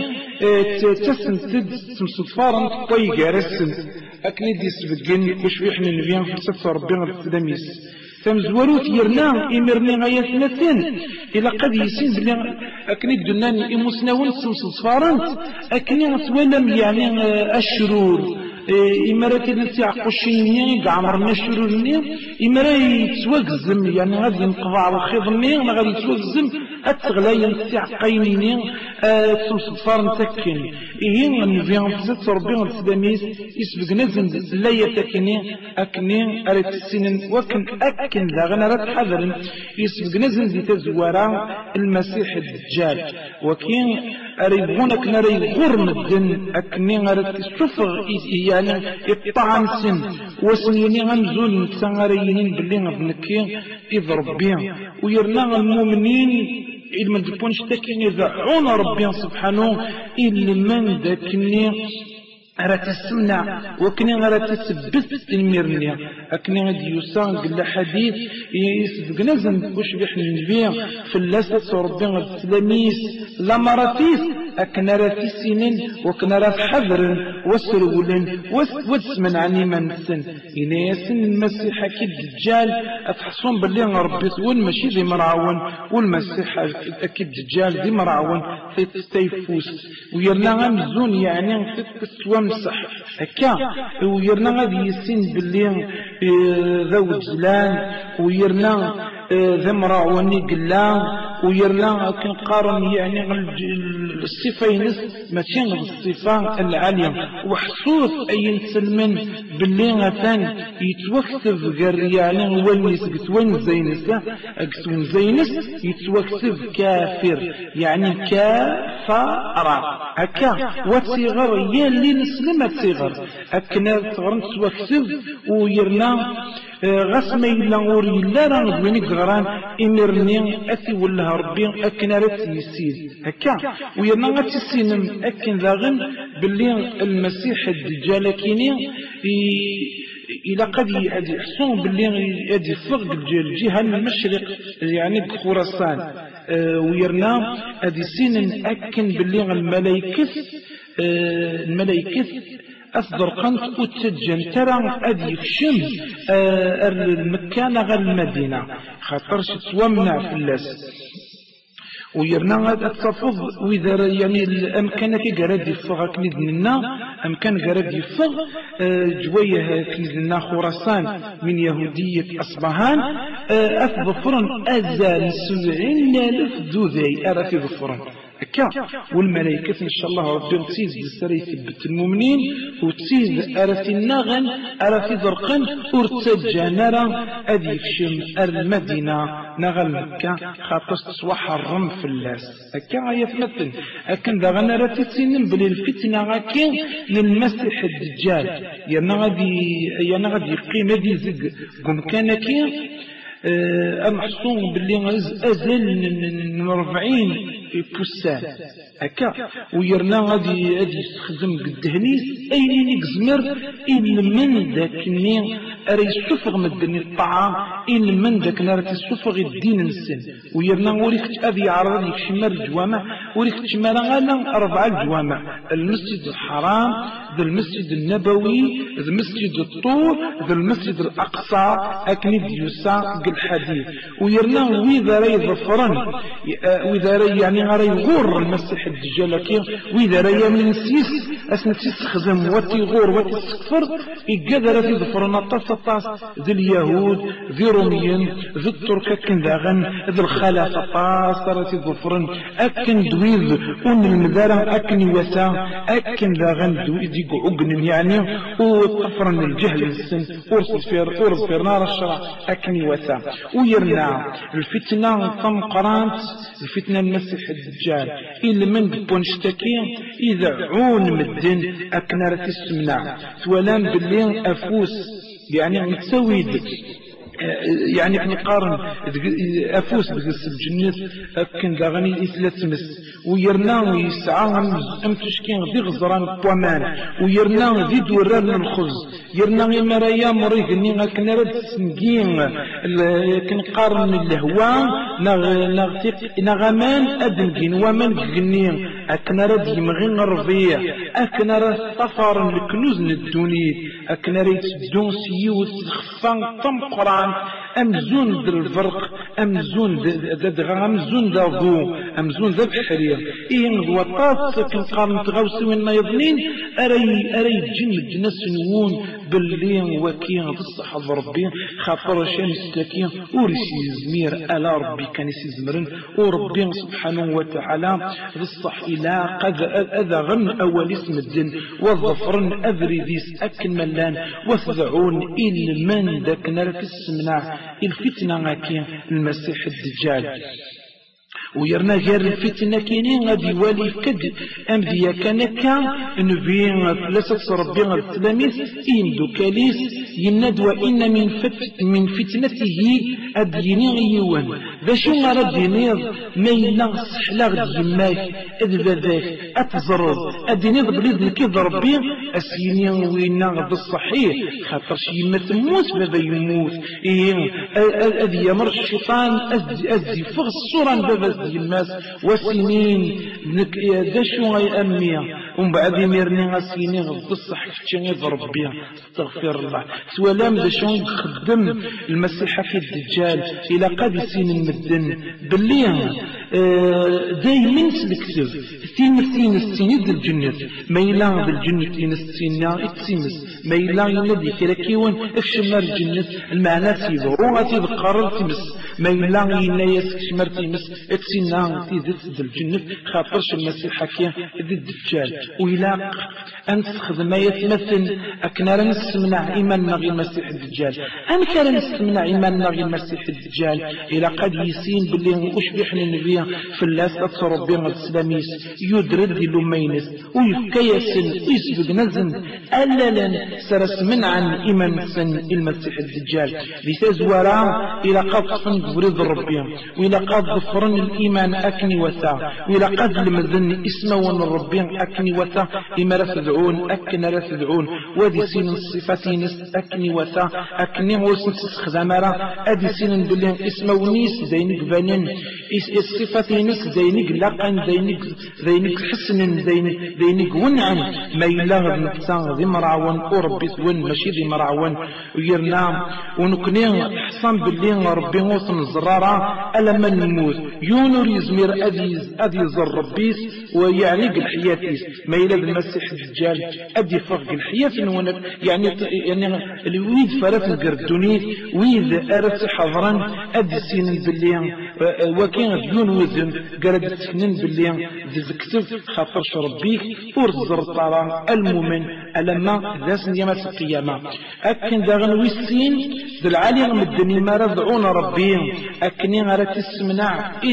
تسنتد تمصدفارا طيقة رسن أكني دي سبقن وش بيحنا نبيع في اللسة ربنا التلاميذ تمزولوت يرنا إمرني غاية نتين إلا قد يسين بلي أكني دناني إموسناون سمصفارنت أكني سوالم يعني الشرور إمارات التي عقوشيني عمرنا الشرورني إمارات يتوقزم يعني غادي ينقضى على الخيضني غادي يتوقزم أتغلاي نتي عقاينيني سمصفارن تكين إيهين نبيان فزت ربيان السلاميس يسبق نزن لا يتكيني أكني أريد السنين وكن أكن ذا غنى رات حذر يسبق نزن دي تزوارا المسيح الدجال وكين أريبونك نري غرم الدن أكني أريد السفر يعني الطعن سن وسنيني غمزون سنغريين باللي غبنكين إذ ربيان ويرنا المؤمنين إذا ما تكونش تكني ذعون ربي سبحانه إلا من ذاكني أرى تسمع وكني أرى تثبت الميرني أكني غادي يوسان قل حديث يسبق نزن وش بيحنا نبيع في اللاسة ربي التلاميذ لما راتيس أكنا راتي سنين وكنا رات حذر وسرولين واسمن عني من السن إنا يسن المسيح أكيد دجال أتحصون باللي ربي ثون ماشي ذي مرعون والمسيح أكيد دجال ذي مرعون تيفوس ويرنا غمزون يعني تتوامسح هكا ويرنا غادي يسن باللي ذو جلان ويرنا ذا مرعوني قلان ويرنا كنقارن يعني الصفين ماشي الصفة العالية وحصوص أي نسلمن باللي غثان يتوكسف غير يعني ونس قتوين زينس قتوين زينس يتوكسف كافر يعني كافر هكا وتصيغر يا اللي نسلم تصيغر أكنا صغر نتوكسف ويرنا غسمي إلا غوري إلا راه دوينيك غران إمرني أثي ولا ربي أكن رات يسير هكا ويرنا غتسينم أكن ذاغن باللي المسيح الدجال كيني إلى قد يحسون باللي يدي فوق الجهة المشرق يعني خراسان ويرنا هذه سين أكن باللي الملايكة أصدر قنت أتجن ترى أدي يخشم المكان غير المدينة خاطرش تومنع في اللاس ويرنا التفض وإذا يعني الأمكان كيقراد يفغ كنيدنا أمكان قراد يفغ جويه كنيدنا خراسان من يهودية أصبهان أثبفرن أزال 70,000 ذوذي أرى ظفرن هكا. والملائكة إن شاء الله ربي تسيز بالسري يثبت المؤمنين وتسيز أرث النغن أرث ذرقن ورتجا نرى أذي يفشم المدينة نغل مكة خاطر تصوح الرم في اللاس هكا يتمثل لكن ذا غنى راه تتسنن بلي الفتنة غاكي للمسيح الدجال يعني غادي يقيم هذي زق قمكان كي أمحصون باللي أزل من 40 بوسان هكا. ويرنا غادي يستخدم الدهنيس أين يقزمر إن من ذاك النين أري يسفغ من الدنيا الطعام إن من ذاك نار تسفغ الدين السن. ويرنا وريك أبي عرض يكشمر الجوامع وريك تشمر غالا 4 الجوامع المسجد الحرام ذا المسجد النبوي ذا المسجد الطور ذا المسجد الأقصى أكني ديوسا الحديث. ويرنا وإذا رأي ظفران وإذا رأي يعني غير يغور المسيح الدجال كي وإذا رأي من السيس أسنا تستخدم وتيغور وتستكفر يقدر في ظفرنا طاس ذي اليهود ذي روميين ذي الترك أكن داغن ذي الخلافة طاس راتي ظفرن أكن دويذ ون المدارة أكن وسا أكن داغن دويذ يقعقن يعني وطفرن الجهل السن أرز في نار الشرع أكن وسا. ويرنا الفتنة ثم قرانت الفتنة المسيح الدجال إلا من بونشتكي إذا عون مدن أكنارة السمنع تولان باللي أفوس يعني متسويد يعني نقارن أفوس بقص الجنة أكن داغني إسلا تمس. ويرنا ويسعى أمتشكين ذي غزران الطوامان ويرنا ذي دوران الخبز يرنا مرايا مريقني أكن رد سنقين كنقارن الهواء نغمان أدنقين ومن قنين أكن رد يمغين الربيع أكن رد طفر الكنوز الدوني أكن رد تدون سيوت خفان طم قران أمزون در الفرق أمزون دغا أمزون دابو أمزون ذا بحرير إيه وطاس كنقارن تغوسي وين ما يظنين أري جن الجنس نوون باللين وكين تصحى ربي خاطر شان السكين ورسي زمير ألا ربي كان يسزمرن وربي سبحانه وتعالى بالصح إلى قد أذى غن أول اسم الدين والظفرن أذري ذيس أكن ملان وفذعون إن من ذاك نار السمنع الفتنة غاكي المسيح الدجال. ويرنا غير الفتنة كينين غادي والي فكد أمديا كانكا نبين فلسة ربنا التلاميذ إندو كاليس يند وإن من فتنته أديني يوان ذا شو غرد ينيض ما ينغص حلاغ يماك أدبذاك أتزرد أدينيض بليذ كيض ربي أسيني وينغض الصحيح خاطر شي يمت موت بابا يموت إيه أدي يمر الشيطان أزي فغ الصورة بابا الناس وسنين دشوا غي أمية ومن بعد يمرني غسيني غصح كتشي ضرب بها استغفر الله سوالام دشوا خدم المسيح في الدجال إلى قد سين المدن باللي دايما سلكتب ثين السيد الجنة ما يلا بالجنة ثين السينا اتسمس ما يلا ينادي كلاكيون افشمر الجنة المعنى سيدو وغاتي بقرر تمس ما يلا ينايس كشمر تمس اتسينا تيزت الجنة خاطرش المسيح حكي ذي الدجال وإلا أنت تخدم ما يتمثل أكنار نستمنع إيماننا غير المسيح الدجال أنكار نستمنع إيماننا غير المسيح الدجال إلى قد يسين باللي أشبحنا النبي في اللاس أتصرب الإسلاميس يدرد لمينس ويكيسن ويسبق نزن أللا سرس منعا إيمان سن المسيح الدجال لتزورا إلى قد فرد ربي وإلى قد ظفرن الإيمان أكني وثا وإلى قد لمذن اسمه ربي أكني وثا إما رفدعون أكن رفدعون ودي سين الصفاتين أكني وثا أكني وسن تستخدم أدي سين بالله اسمه نيس زين قبانين الصفات نس ذينك لقن ذينك حسن ذينك ونعن ما يلاغ نفسان ذي مراون وربي ثون ماشي ذي مراون ويرنا ونكني حصان باللي ربي وصن الزرارة ألا من نموت يونر يزمير أدي زر ربيس ويعني الحياتيس ما يلاغ المسيح الدجال أدي فرق الحياة يعني الويد فرات القردوني ويد أرس حضرا أدي سين باللي وكين ديون وذن قرد سنين باللي ذكتب خاطر ربيك ورزر طارا المؤمن ألما ذاس يوم القيامة أكن داغن ويسين ذو العالي مدني ما رضعون ربي أكني غير تسمنع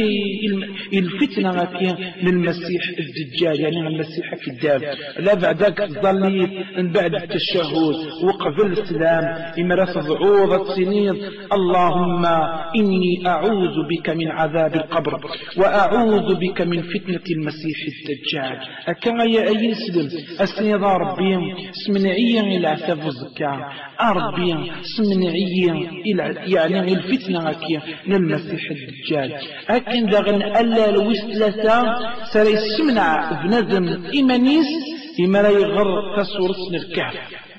الفتنة غاكين للمسيح الدجال يعني المسيح الكذاب لا بعدك ظلي من بعد التشهد وقبل السلام إما رفض سنين اللهم إني أعوذ بك من عذاب القبر وأعوذ بك من فتنة المسيح الدجال أكما يا أي سلم أسنيض ربي سمنعيا إلى عتاب الزكاة ربي سمنعيا إلى يعني الفتنة للمسيح الدجال أكن داغن ألا الوسلة سري السمنع بنادم إيمانيس إما لا يغر كسورة الكهف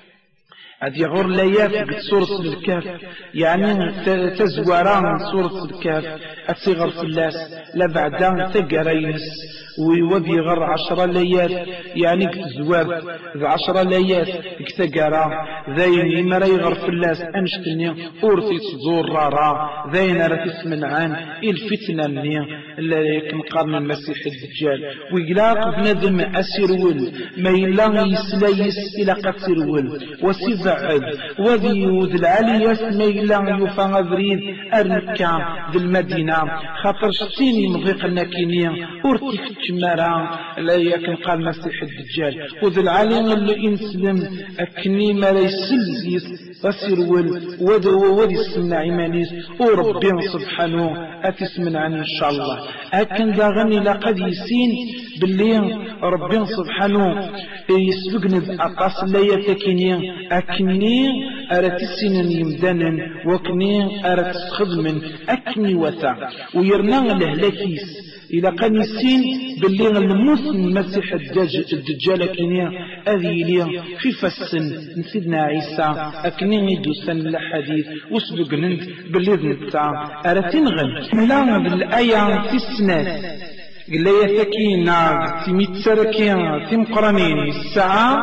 هذه غور لا يافق سورة الكهف يعني تزوران سورة الكهف أتصغر في اللاس لا بعدان تقرينس ويوذي غر 10 ليات يعني تزوار 10 ليات كتقرا ذين ما لا يغر في اللاس أنشتني أورثي تزور رارا ذين راه تسمنعان الفتنة اللي كنقارن المسيح الدجال ويقلاق بنادم أسيرول ما يلا يسلايس إلى قتيرول وسيزعد وذي يوذ العالية ما يلا يوفى غبريد أرنكا ذي المدينة خاطر شتيني مضيق الناكينية أورثي جمارا لا يكن قال المسيح الدجال وذو العالم اللي ينسلم أكني ما لا يسلزيس فسيرول وذي السمنع عمانيس وربي سبحانه أتسمن عن إن شاء الله أكن داغني لقد يسين باللي ربي سبحانه يسبقني بأقاس لا يتكيني أكني أرت السنين يمدانا وكني أرت خدمن أكني وثا ويرنا لهلاكيس إذا كان يسين باللي الموت المسيح الدجال كنيا أذي لي في فسن سيدنا عيسى أكني يدوسن الحديث وسبق ننت باللي نتا أرتين غن لا بالآية في السنات قال لي يتكينا تيميت سركيا تيم قرانين الساعة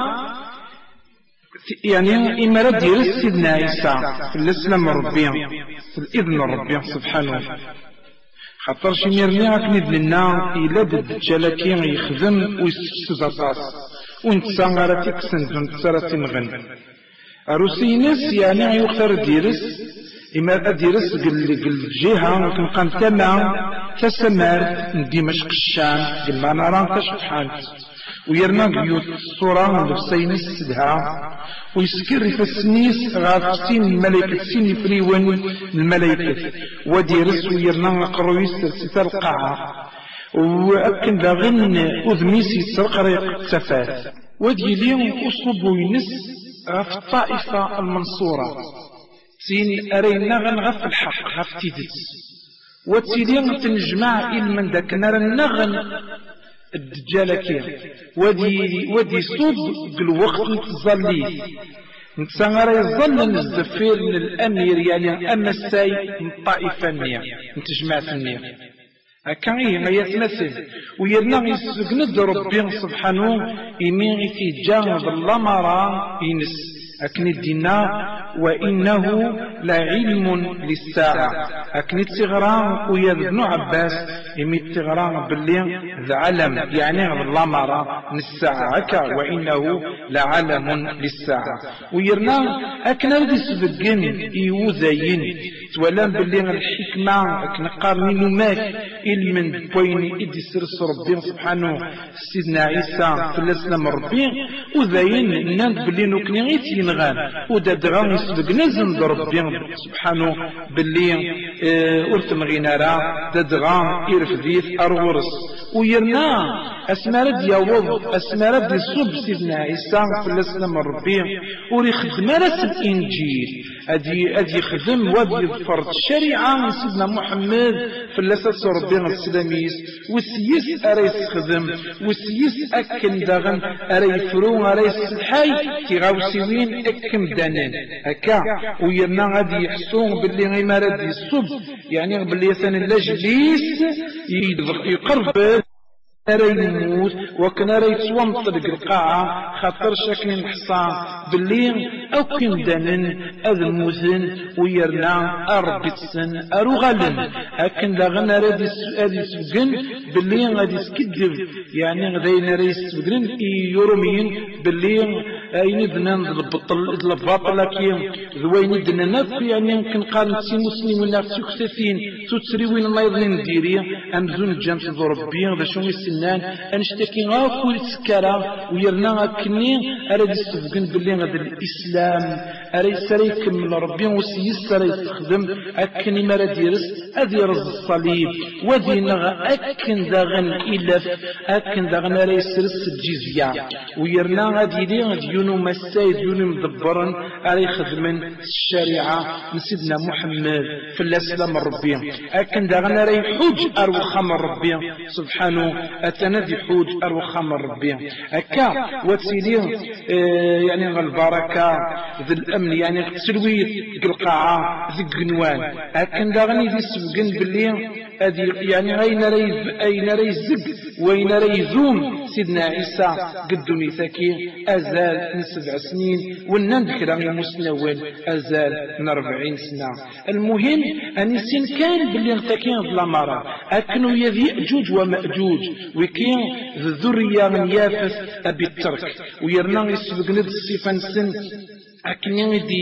يعني إما رد يرس سيدنا عيسى في الإسلام ربي في الإذن ربي سبحانه خاطر شي ميرني غاكني دلنا إلا الدجال كي يخدم ويستفز أطاس ونتسا غير تيكسن ونتسا تنغن أروسي ناس يعني يختار ديرس إما ديرس الجهة كنقام تما تسمار دمشق الشام كما نرى تشبحان ويرنا بيوت الصورة لبسين السدها ويسكر في السنيس غافتين الملائكة سين فريون الملائكة وديرس ويرنا قرويس ستة القاعة وأكن داغن أذميسي سرقريق التفات ودي ليهم أصلب وينس غف الطائفة المنصورة سين أرينا غنغف الحق غف تيدس وتسيلين تنجمع إلمن داك نار النغن الدجال كي ودي صوب الوقت نتظلي نتسانغر يظل نزدفير للأمير يعني أما الساي من طائفة النية نتجمعت النية هكا ما يتمثل ويرنا يسجند ربي سبحانه إمين في جانب اللمرة ينس أكن الدنا وإنه لعلم للساعة أكن التغران ويذن عباس إمي التغران باللي ذا علم يعني اللمرة للساعة وإنه لعلم للساعة ويرنا أكن هذا سبقين يوزين تولان باللي الحكمة أكن قارنين ماك إلمن بوين إدي سرس ربي سبحانه سيدنا عيسى في الإسلام ربي وزين ناند باللي نكني ينغان ودادغان يسبق نزن ربي سبحانه باللي أرثم غينارا دادغان إرفديث أرغرس ويرنا أسمارد يوض أسمارد يصب سيدنا عيسى في الإسلام ربي وريخدم راس الإنجيل أدي يخدم وادي يظفر الشريعة من سيدنا محمد في الأساس ربي الإسلاميس والسيس أريس خدم والسيس أكن داغن أري فرون أريس الحي تغاوسيوين أكم دانان هكا ويرنا غادي يحسون باللي غير راد يصب يعني باللي يسان اللاجليس يقرب أرى يموت وكان أرى يتوام طرق القاعة خاطر شاكن الحصان باللي أو كم دانن أذموزن ويرنا أربي تسن أروغالن هكذا داغن أرى يسوقن باللي غادي يسكدب يعني غادي أرى يسوقن يورمين باللي أين دنان الباطل كي ذوين دنان يعني يمكن قال نسي مسلم ولا سكسفين تتسريوين الله يظن ديري أمزون الجامس ضربي ذا شو السنان أنشتكي غاكو يتسكرا ويرنا كني أراد يستفقن باللي غدا الإسلام أراد سري يكمل ربي وسيس سري يستخدم أكني ما راد يرس أذ يرز الصليب وذي نغا أكن داغن إلف أكن داغن أراد يسرس الجزية ويرنا غادي لي يونو مسايد يونو مدبرن أراد يخدمن الشريعة من سيدنا محمد في الإسلام الربي أكن داغن أراد يحوج أروخام الربي سبحانه أتنادي حوج أروخام الربي أكا وتسيلي يعني البركة ذي الأمن يعني تسلوي القاعة ذي القنوان أكن داغني ذي السبقن باللي يعني أين ريزق وين ريزوم سيدنا عيسى قدوني ثكي أزال من 7 سنين والنندكرا مسنون أزال من 40 سنة المهم أن السن كان باللي انتكين ظلامارا أكنوا يذي أجوج ومأجوج وكين الذرية من يافث أبي الترك ويرنا يسبقنا الصفة سن أكن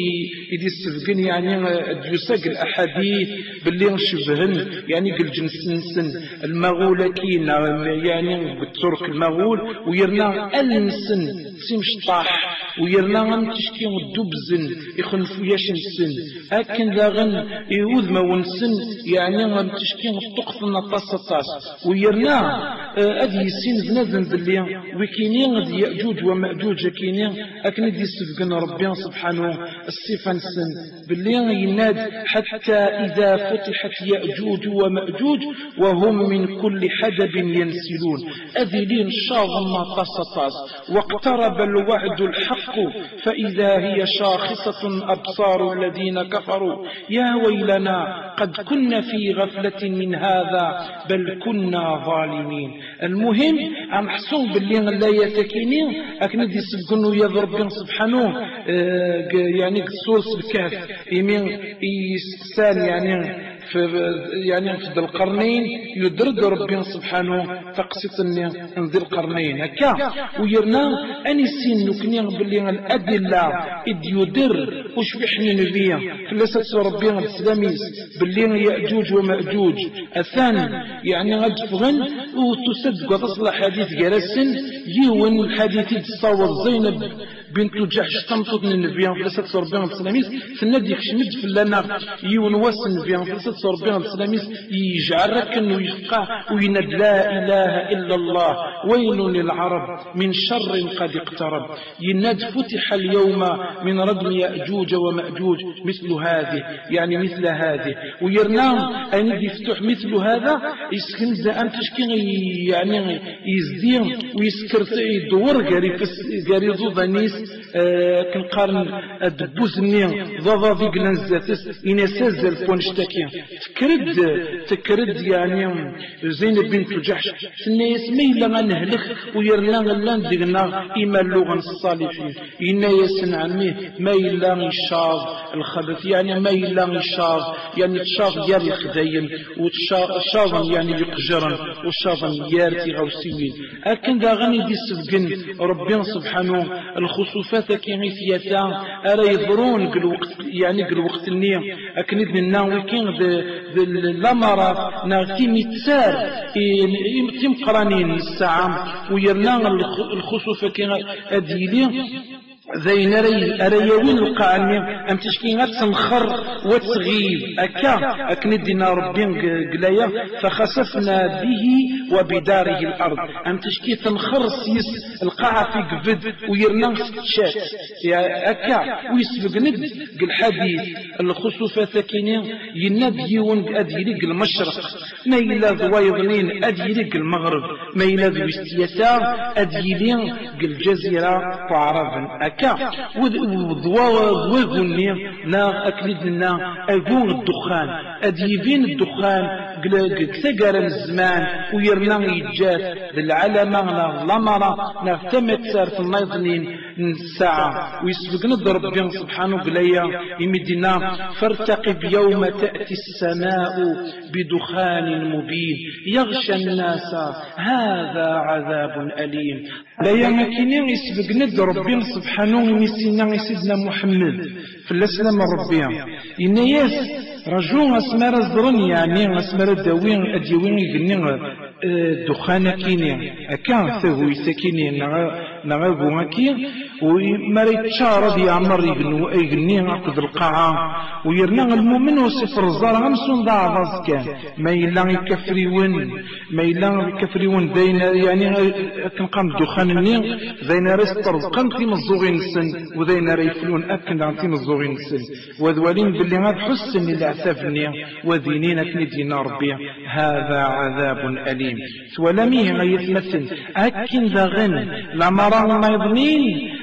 يدي السبقين يعني يساق الأحاديث باللي نشبهن يعني قل جنسن المغولكين يعني بالترك المغول ويرنا ألنسن سمشطاح ويرنا غنتشكي الدبزن يخنفو ياشنسن أكن ذاغن يوذ ما ونسن يعني غنتشكي الطقفن الطاسطاس ويرنا أدي سين بنادم باللي وكينين غدي يأجوج ومأجوج كينين أكن يدي السبقين ربي سبحانه الصفة نسن باللي يناد حتى إذا فتحت يأجوج ومأجوج وهم من كل حدب ينسلون أذلين شاظ ما طاسطاس واقترب الوعد الحق فإذا هي شاخصة أبصار الذين كفروا يا ويلنا قد كنا في غفلة من هذا بل كنا ظالمين المهم أم حسون باللي لا يتكينين أكن دي سبقنوا يضرب سبحانه يعني سورس الكهف يمين يسكسان يعني في ذي القرنين يدرد ربي سبحانه تقسطني من ذي القرنين هكا ويرنا أني سين نكني باللي الأدلة إذ يدر وش بحني نبيا فلسة ربي الإسلاميس باللي يأجوج ومأجوج أثان يعني غدفغن وتصدق وتصل حديث جرسن يون الحديث تصور زينب بنت جحش تنطط من النبيان فلسة ربي الإسلاميس تنادي خشمد في اللنا يون واسن النبيان فلسة ربي الإسلاميس يجعل ركن ويفقى ويند لا إله إلا الله ويل للعرب من شر قد اقترب يناد فتح اليوم من ردم يأجوج ومأجوج مثل هذه يعني مثل هذه ويرنام أن يفتح مثل هذا يسكن أن تشكين يعني يزدين ويسكرت يدور قاري ضوضانيس كنقارن الدبوزني ضاضا ذيك لنزاتس ينسازل فونشتاكي تكرد يعني زينب بنت جحش الناس ما إلا غنهلك ويرنا غلان ديقنا إما اللغة الصالحين إنا يسن عنه ما إلا غشاظ الخبث يعني ما إلا غشاظ يعني تشاظ ياري خداين وتشاظ يعني يقجرا وشاظا يارتي غوسيين أكن دا غني دي سبقن ربنا سبحانه الخصوصات كيغي فياتا أرى يضرون يعني قل وقت النية أكن إذن الناوي كين لامرا نغتي متسار تم قرانين الساعة ويرنا الخصوصة كيغي أديلي ذين أريوين القاني أم تشكين تنخر وتغيب أكن دينا ربي قلايا فخسفنا به وبداره الأرض أم تشكي تنخر سيس القاعة في قفد ويرنا شات يا أكا ويسبق ند الحديث الخصوفة ثكينين يند يون أديريق المشرق ما إلا ذويضنين أديريق المغرب ما إلا ذو استيسار أديريق الجزيرة فعرضا وضوغني نا أكلدنا أقول الدخان أديفين الدخان تقر الزمان ويرنا يجات بالعلمة لمرة نغتمت سار في النيضنين الساعة ويسبق نضرب بين سبحانه قليا يمدنا فارتقب يوم تأتي السماء بدخان مبين يغشى الناس هذا عذاب أليم لا يمكن يسبق نضرب بين سبحانه ومسينا سيدنا محمد في الاسلام الربيع إنياس رجوع اسمار الزرن يعني اسمار الدوين الديوين يقنين الدخان كيني أكان ثوي سكيني نغابو هكي وماريت شارد يعمر يقنين عقد القاعة ويرنا المؤمن وصفر الزار غمسون ضعضاز كان ما يلان يكفريون دين يعني كنقام الدخان النين دين رستر قام في مزوغين السن ودين ريفلون أكن عن في مزوغين السن وذوالين باللي هذا حسن للأعسافني وذينين كندينا ربي هذا عذاب أليم ولميه غيثمثل أكن ذاغن لمرا ما يظنين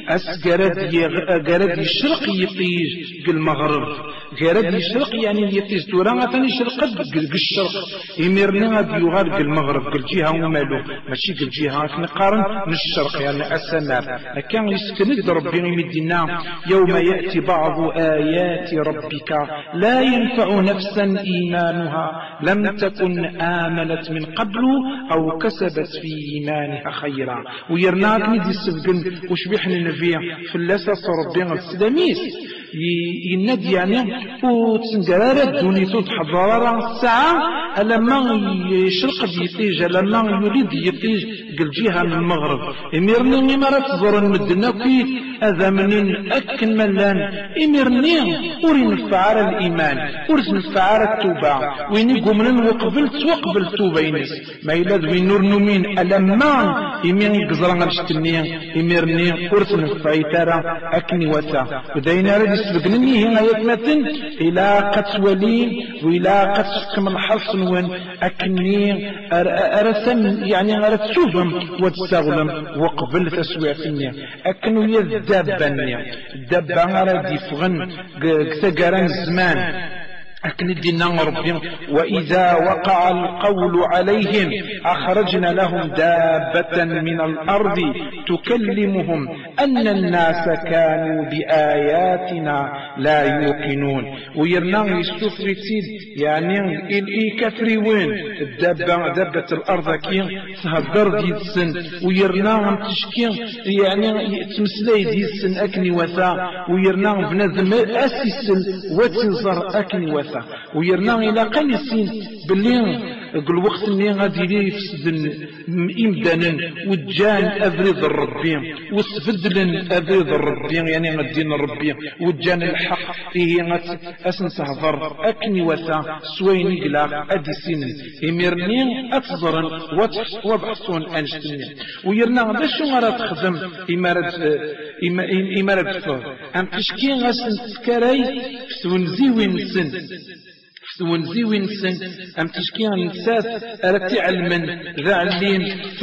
قرد يشرق يطيج المغرب قرد يشرق يعني يطيج تورا ثاني يشرق الشرق يميرنا يغار المغرب الجهة ومالو ماشي الجهة نقارن من الشرق يعني السماء كان يسكند ربي يمدنا يوم يأتي بعض آيات ربك لا ينفع نفسا إيمانها لم تكن آمنت من قبل أو كسبت في إيمانها خيرا ويرناك ندي السبقن وشبيحنا النبي في اللاسة ربنا السلاميس ينادي يعني وتنقرار الدوني تحضر الساعة لما يشرق يطيج لما يريد يطيج الجهة من المغرب اميرني ما تزور المدنة كي هذا منين أكن ملان اميرني ورين فعار الإيمان ورين فعار التوبة وين يقومن وقبلت توبة ينس ما يلاد وين نور نومين ألما يمين قزران الشتنية اميرني ورين فعيتارا أكني وثا ودينا رد يسبقنني هنا يتمتن إلى قتولين وإلى قتسكم الحصن وين أكني أرسم يعني أرسوهم وتستغلم وقبل تسويعتني أكنو يذدبني الدبا غرد يفغن تقرن الزمان أكن الدين ربي وإذا وقع القول عليهم أخرجنا لهم دابة من الأرض تكلمهم أن الناس كانوا بآياتنا لا يوقنون ويرنا يستفرتيد يعني الإيكافري وين دابة الأرض كي تهدر ديد السن ويرنا تشكي يعني تمسلي ديد السن أكني وثا ويرنا بنظم أسيسل وتنظر أكني وثا ويرنا إلى قليسين باللي قل وقت اللي غادي لي يفسدن إمدانا وجان أبريد الربي وسفدلن أبريد الربي يعني غدين الربي وجان الحق فيه أسن سهضر أكني وثا سويني قلاق أدسين إميرنين أتزرن وبحثون أنشتني ويرنا غدا شو غادا تخدم إمارة فور أم تشكي غاسن تكراي فتونزي وين سن ونزي وينسن أم تشكي نسات أرتي علما ذا علين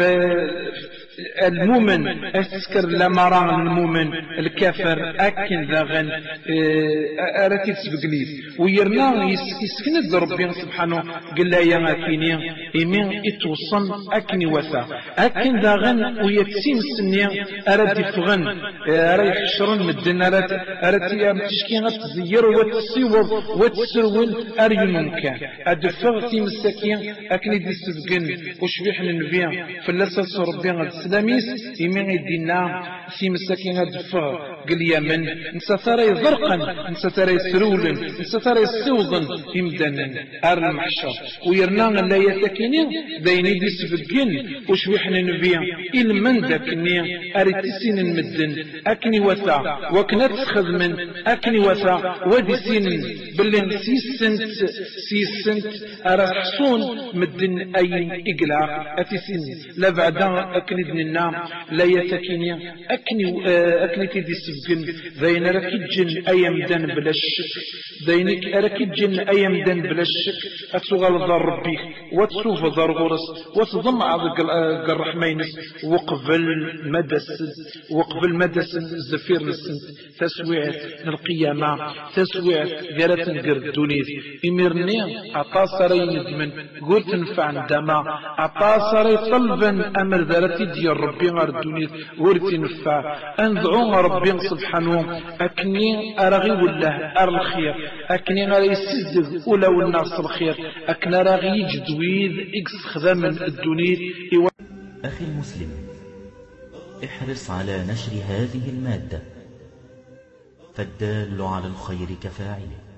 المؤمن أذكر لما رأى المؤمن الكافر أكن ذاغن أرتي تسبقليس ويرنا يسكند ربي سبحانه قال لا يا ماكيني إمين إتوصن أكني وثا أكن ذاغن ويتسين السنية أرتي فغن أرتي حشرن مدن أرتي تشكي غتزير وتسيور وتسرول أريو ممكن أدفغتي مساكين أكني دي سبقن وشبيح النبي فلسة ربي غتسن سلاميس يمين دينا في مساكين الدفر قل يمن نسا ترى يضرقا نسا ترى يسرولا نسا ترى يسوضا يمدنا ار المحشر ويرنا لا يتكيني دايني دي سفقين وشويحنا نبيع إلمن داكني أريتسين المدن أكني وثا وكنت خدمن أكني وثا ودي سين بلين سيسنت أرحصون مدن أي إقلا أتسين لا بعدا أكني دننا لا يتكيني أكني تدي سفقين ذين ركجن أيام دان بلا الشك ذينك ركجن أيام دان بلا الشك أتسوغل ضر ربي وتسوف ضر غرس وتضم عضق الرحمينس وقبل مدس الزفير نسنت تسويع القيامة تسويع غيرة قردونيث إميرني أطاسري ندمن قلت نفع ندما أطاسري طلبا أمر ذرتي ديال ربي غردونيث ورتي نفع أنذعو ربي سبحانه أكني أرغي وله أر الخير أكني غير يسدد أولى والناس الخير أكني أرغي جدويد إكس خدام الدونيث. أخي المسلم، احرص على نشر هذه المادة، فالدال على الخير كفاعله.